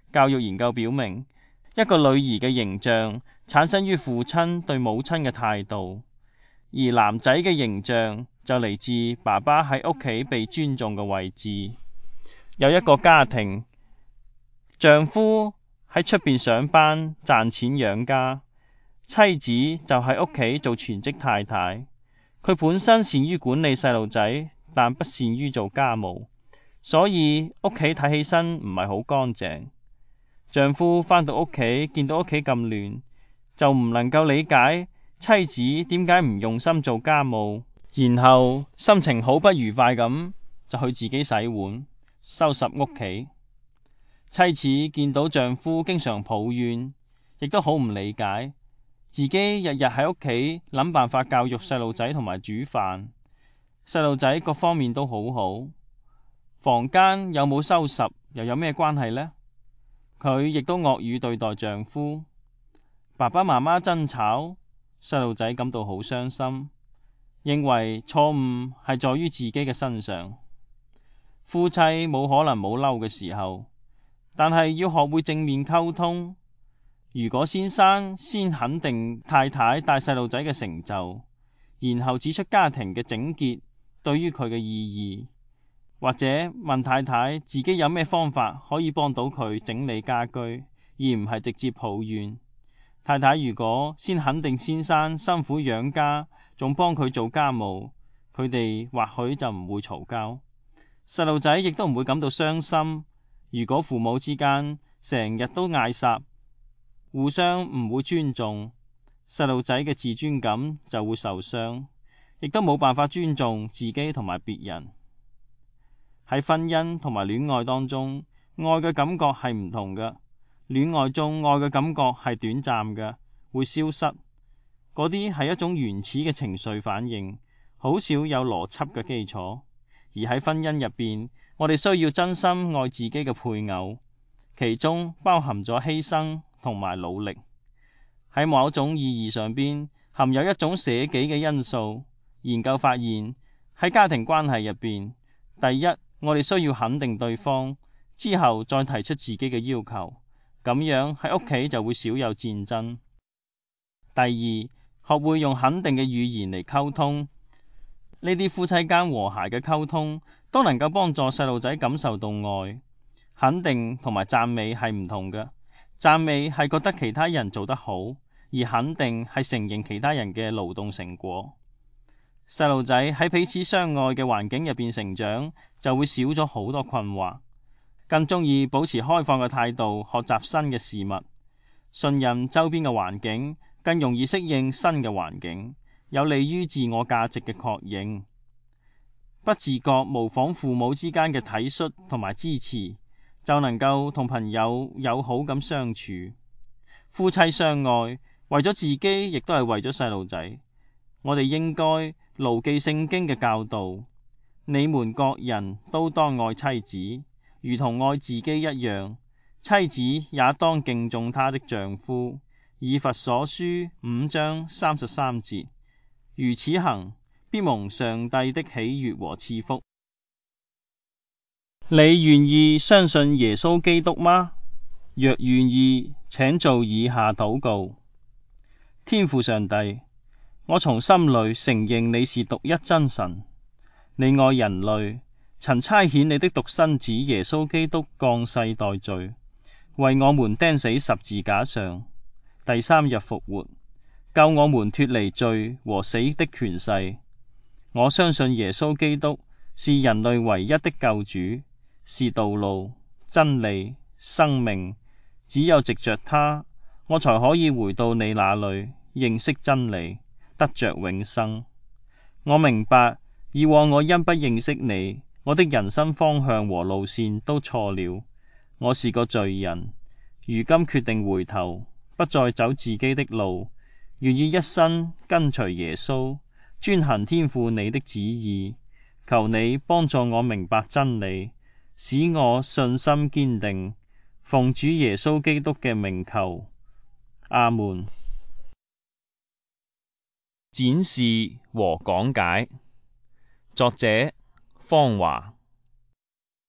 教育研究表明，一個女兒嘅形象產生於父親對母親嘅態度，而男仔嘅形象就嚟自爸爸喺屋企被尊重嘅位置。有一個家庭，丈夫喺出邊上班賺錢養家，妻子就喺屋企做全職太太。佢本身善於管理細路仔，但不善於做家務，所以屋企睇起身唔係好乾淨。丈夫返到屋企見到屋企咁亂，就唔能夠理解妻子點解唔用心做家務，然後心情好不愉快咁就去自己洗碗收拾屋企。妻子見到丈夫經常抱怨，亦都好唔理解，自己日日喺屋企諗辦法教育細路仔同埋煮飯，細路仔各方面都好好，房間有冇收拾又有咩關係呢？佢亦都惡語對待丈夫，爸爸媽媽爭吵，細路仔感到好傷心，認為錯誤係在於自己嘅身上。夫妻冇可能冇嬲嘅時候，但係要學會正面溝通。如果先生先肯定太太帶細路仔嘅成就，然後指出家庭嘅整潔對於佢嘅意義，或者問太太自己有咩方法可以幫到佢整理家居，而唔係直接抱怨。太太如果先肯定先生辛苦養家，仲幫佢做家務，佢哋或許就唔會嘈交，細路仔亦都唔會感到傷心。如果父母之間成日都嗌霎，互相唔會尊重，細路仔嘅自尊感就會受傷，亦都冇辦法尊重自己同埋別人。喺婚姻同埋戀愛當中，愛嘅感覺係唔同嘅。戀愛中愛嘅感覺係短暫嘅，會消失。嗰啲係一種原始嘅情緒反應，好少有邏輯嘅基礎。而喺婚姻入邊，我哋需要真心愛自己嘅配偶，其中包含咗犧牲同埋努力。喺某種意義上邊，含有一種捨己嘅因素。研究發現，喺家庭關係入邊，第一，我哋需要肯定對方，之後再提出自己嘅要求，咁樣喺屋企就會少有戰爭。第二，學會用肯定嘅語言嚟溝通，呢啲夫妻間和諧嘅溝通都能夠幫助細路仔感受到愛。肯定同埋讚美係唔同嘅，讚美係覺得其他人做得好，而肯定係承認其他人嘅勞動成果。細路仔喺彼此相愛嘅環境入邊成長，就會少咗好多困惑，更鍾意保持開放嘅態度，學習新嘅事物，信任周邊嘅環境，更容易適應新嘅環境，有利於自我價值嘅確認。不自覺模仿父母之間嘅體恤同埋支持，就能夠同朋友友好咁相處。夫妻相愛，為咗自己，亦都係為咗細路仔。我哋應該牢記聖經嘅教導，你們各人都當愛妻子，如同愛自己一樣，妻子也當敬重她的丈夫。以弗所書五章三十三節，如此行，必蒙上帝的喜悅和賜福。你願意相信耶穌基督嗎？若願意，請做以下禱告。天父上帝，我從心裏承認你是獨一真神，你愛人類，曾差遣你的獨生子耶穌基督降世代罪，為我們釘死十字架上，第三日復活，救我們脫離罪和死的權勢。我相信耶穌基督是人類唯一的救主，是道路、真理、生命，只有藉着他，我才可以回到你那裏，認識真理，得着永生。我明白，以往我因不認識你，我的人生方向和路線都錯了。我是個罪人，如今決定回頭，不再走自己的路，願意一生跟隨耶穌，遵行天父你的旨意。求你幫助我明白真理，使我信心堅定。奉主耶穌基督嘅名求，阿門。 展示和講解，作者方華。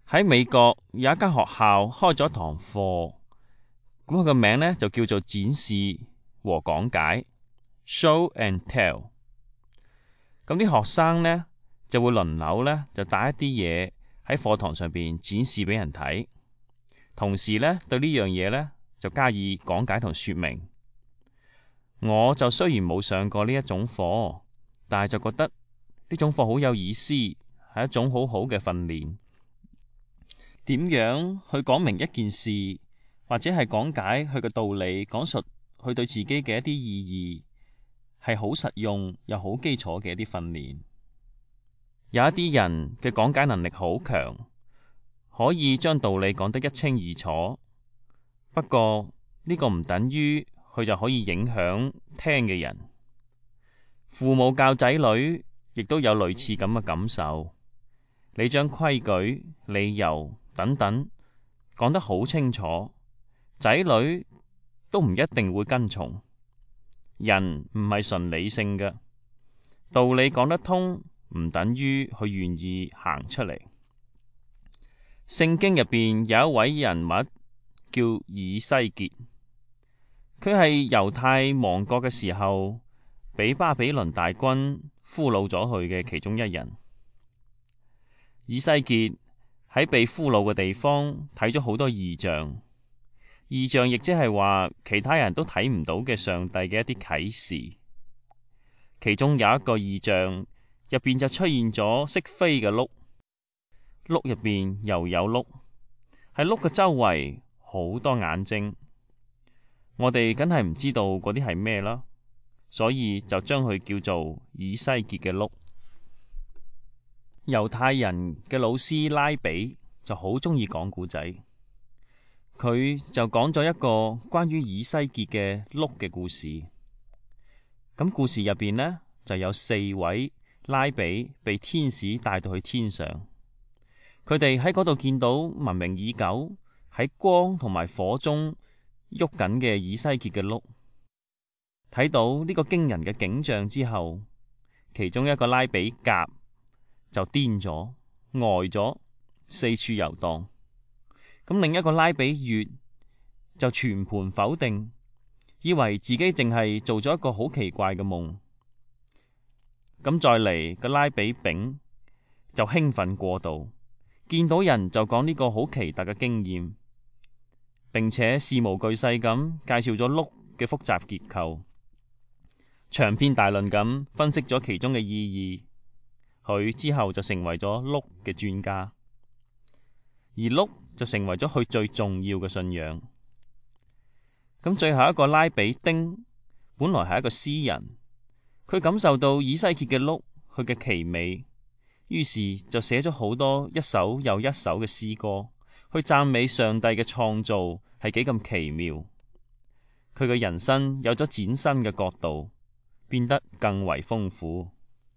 喺美國有一間學校開咗堂課，咁佢個名呢就叫做展示和講解 （Show and Tell）。咁啲學生呢就會輪流呢就帶一啲嘢喺課堂上邊展示俾人睇，同時呢對呢樣嘢呢就加以講解同說明。我就雖然冇上過呢一種課，但係就覺得呢種課好有意思，係一種好好嘅訓練。點樣去講明一件事，或者係講解佢嘅道理，講述佢對自己嘅一啲意義，係好實用又好基礎嘅一啲訓練。有一啲人嘅講解能力好強，可以將道理講得一清二楚。不過呢個唔等於佢就可以影響聽嘅人。父母教仔女亦都有類似咁嘅感受。你將規矩、理由等等講得好清楚，仔女都唔一定會跟從。人唔係純理性嘅，道理講得通唔等於佢願意行出嚟。聖經入邊有一位人物叫以西結，佢係猶太亡國嘅時候俾巴比倫大軍俘虜咗佢嘅其中一人。以西結喺被俘虜嘅地方睇咗好多異象，異象亦即係話其他人都睇唔到嘅上帝嘅一啲啟示。其中有一個異象入邊就出現咗識飛嘅鹿，鹿入邊又有鹿，喺鹿嘅周圍好多眼睛。我哋梗係唔知道嗰啲係咩啦，所以就將佢叫做以西結嘅鹿。猶太人嘅老師拉比就好中意講故仔，佢就講咗一個關於以西結嘅鹿嘅故事。咁故事入邊呢，就有四位拉比被天使帶到去天上，佢哋喺嗰度見到聞名已久喺光同埋火中喐緊嘅以西結嘅鹿。睇到呢個驚人嘅景象之後，其中一個拉比甲就癲咗，呆咗，四處遊蕩。咁另一個拉比乙就全盤否定，以為自己淨係做咗一個好奇怪嘅夢。咁再嚟個拉比丙就興奮過度，見到人就講呢個好奇特嘅經驗，並且事無巨細咁介紹咗鹿嘅複雜結構，長篇大論咁分析咗其中嘅意義。佢之後就成為咗鹿嘅專家，而鹿就成為咗佢最重要嘅信仰。咁最後一個拉比丁本來係一個詩人，佢感受到以西結嘅鹿佢嘅奇美，於是就寫咗好多一首又一首嘅詩歌，去讚美上帝嘅創造係幾咁奇妙。佢嘅人生有咗嶄新嘅角度，變得更為豐富。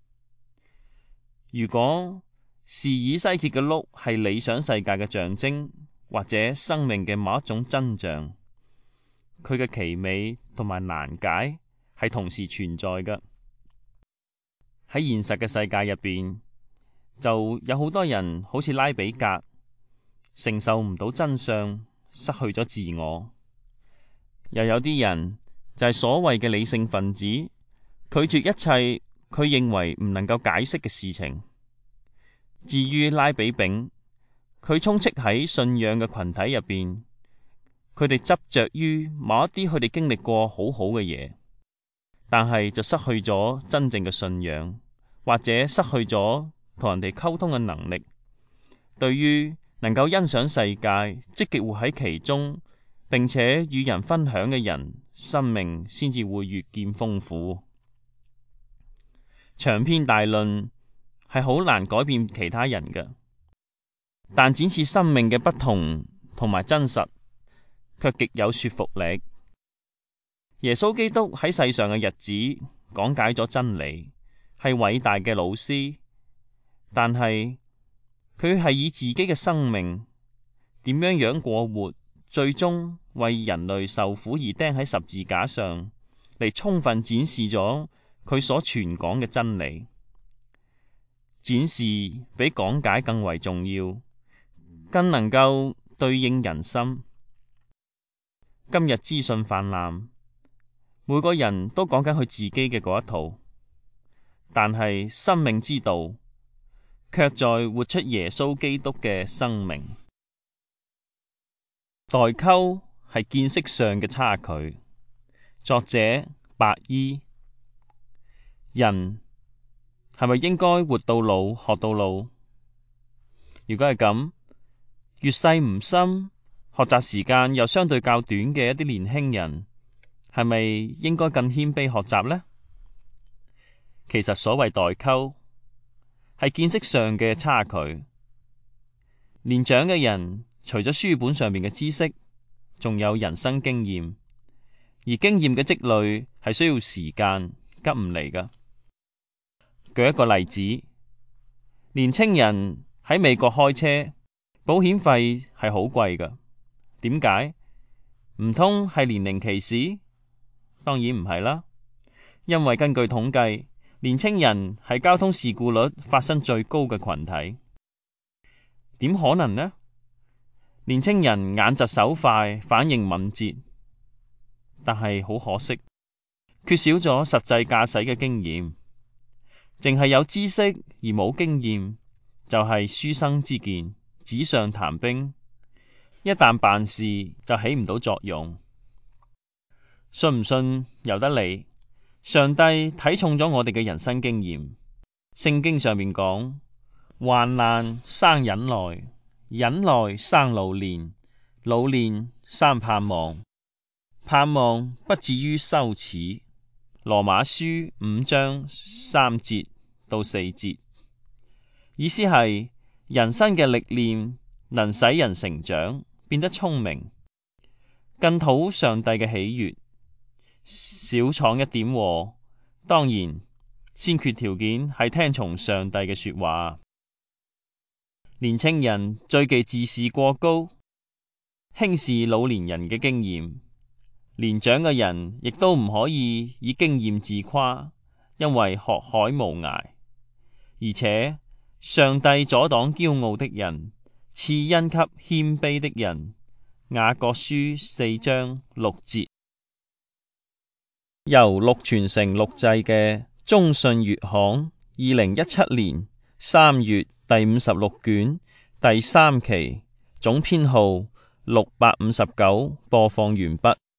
如果是以西結嘅鹿係理想世界嘅象徵，或者生命嘅某一種真相，佢嘅奇美同埋難解係同時存在嘅。喺現實嘅世界入邊，就有好多人好似拉比格，承受唔到真相，失去咗自我。又有啲人就係所謂嘅理性分子，拒絕一切佢認為唔能夠解釋嘅事情。至於拉比丙，佢充斥喺信仰嘅群體入邊，佢哋執着於某一啲佢哋經歷過好好嘅嘢，但係就失去咗真正嘅信仰，或者失去咗同人哋溝通嘅能力。對於能夠欣賞世界、積極活喺其中，並且與人分享嘅人，生命先至會越見豐富。長篇大論係好難改變其他人嘅，但展示生命嘅不同同埋真實，卻極有說服力。耶穌基督喺世上嘅日子講解咗真理，係偉大嘅老師，但係佢係以自己嘅生命點樣樣過活，最終為人類受苦而釘喺十字架上，嚟充分展示咗佢所傳講嘅真理。展示比講解更為重要， 更能夠對應人心。今日資訊泛濫，每個人都講緊佢自己嘅嗰一套，但係生命之道卻在活出耶穌基督嘅生命。代溝係見識上嘅差距。作者白衣。人係咪應該活到老學到老？如果係咁，越世唔深，學習時間又相對較短嘅一啲年輕人，係咪應該更謙卑學習呢？其實所謂代溝，係見識上嘅差距。年長嘅人除咗書本上面嘅知識，仲有人生經驗，而經驗嘅積累係需要時間，急唔嚟㗎。舉一個例子，年青人喺美國開車，保險費係好貴㗎。點解？唔通係年齡歧視？當然唔係啦，因為根據統計，年青人係交通事故率發生最高嘅群體。點可能呢？年青人眼疾手快，反應敏捷，但係好可惜，缺少咗實際駕駛嘅經驗。淨係有知識而冇經驗，就係書生之見，紙上談兵。一旦辦事就起唔到作用。信唔信由得你。上帝睇重咗我哋嘅人生經驗。聖經上面講，患難生忍耐，忍耐生老練，老練生盼望，盼望不至於羞恥。羅馬書五章三節到四節，意思係人生嘅歷練能使人成長，變得聰明，更討上帝嘅喜悅。少闖一點禍，當然先決條件係聽從上帝嘅說話。年青人最忌自視過高，輕視老年人嘅經驗。年長嘅人亦都唔可以以經驗自誇，因為學海無涯。而且上帝阻擋驕傲的人，賜恩給謙卑的人。雅各書四章六節。由綠傳承錄製嘅中信月刊二零一七年三月第五十六卷第三期總編號六百五十九播放完畢。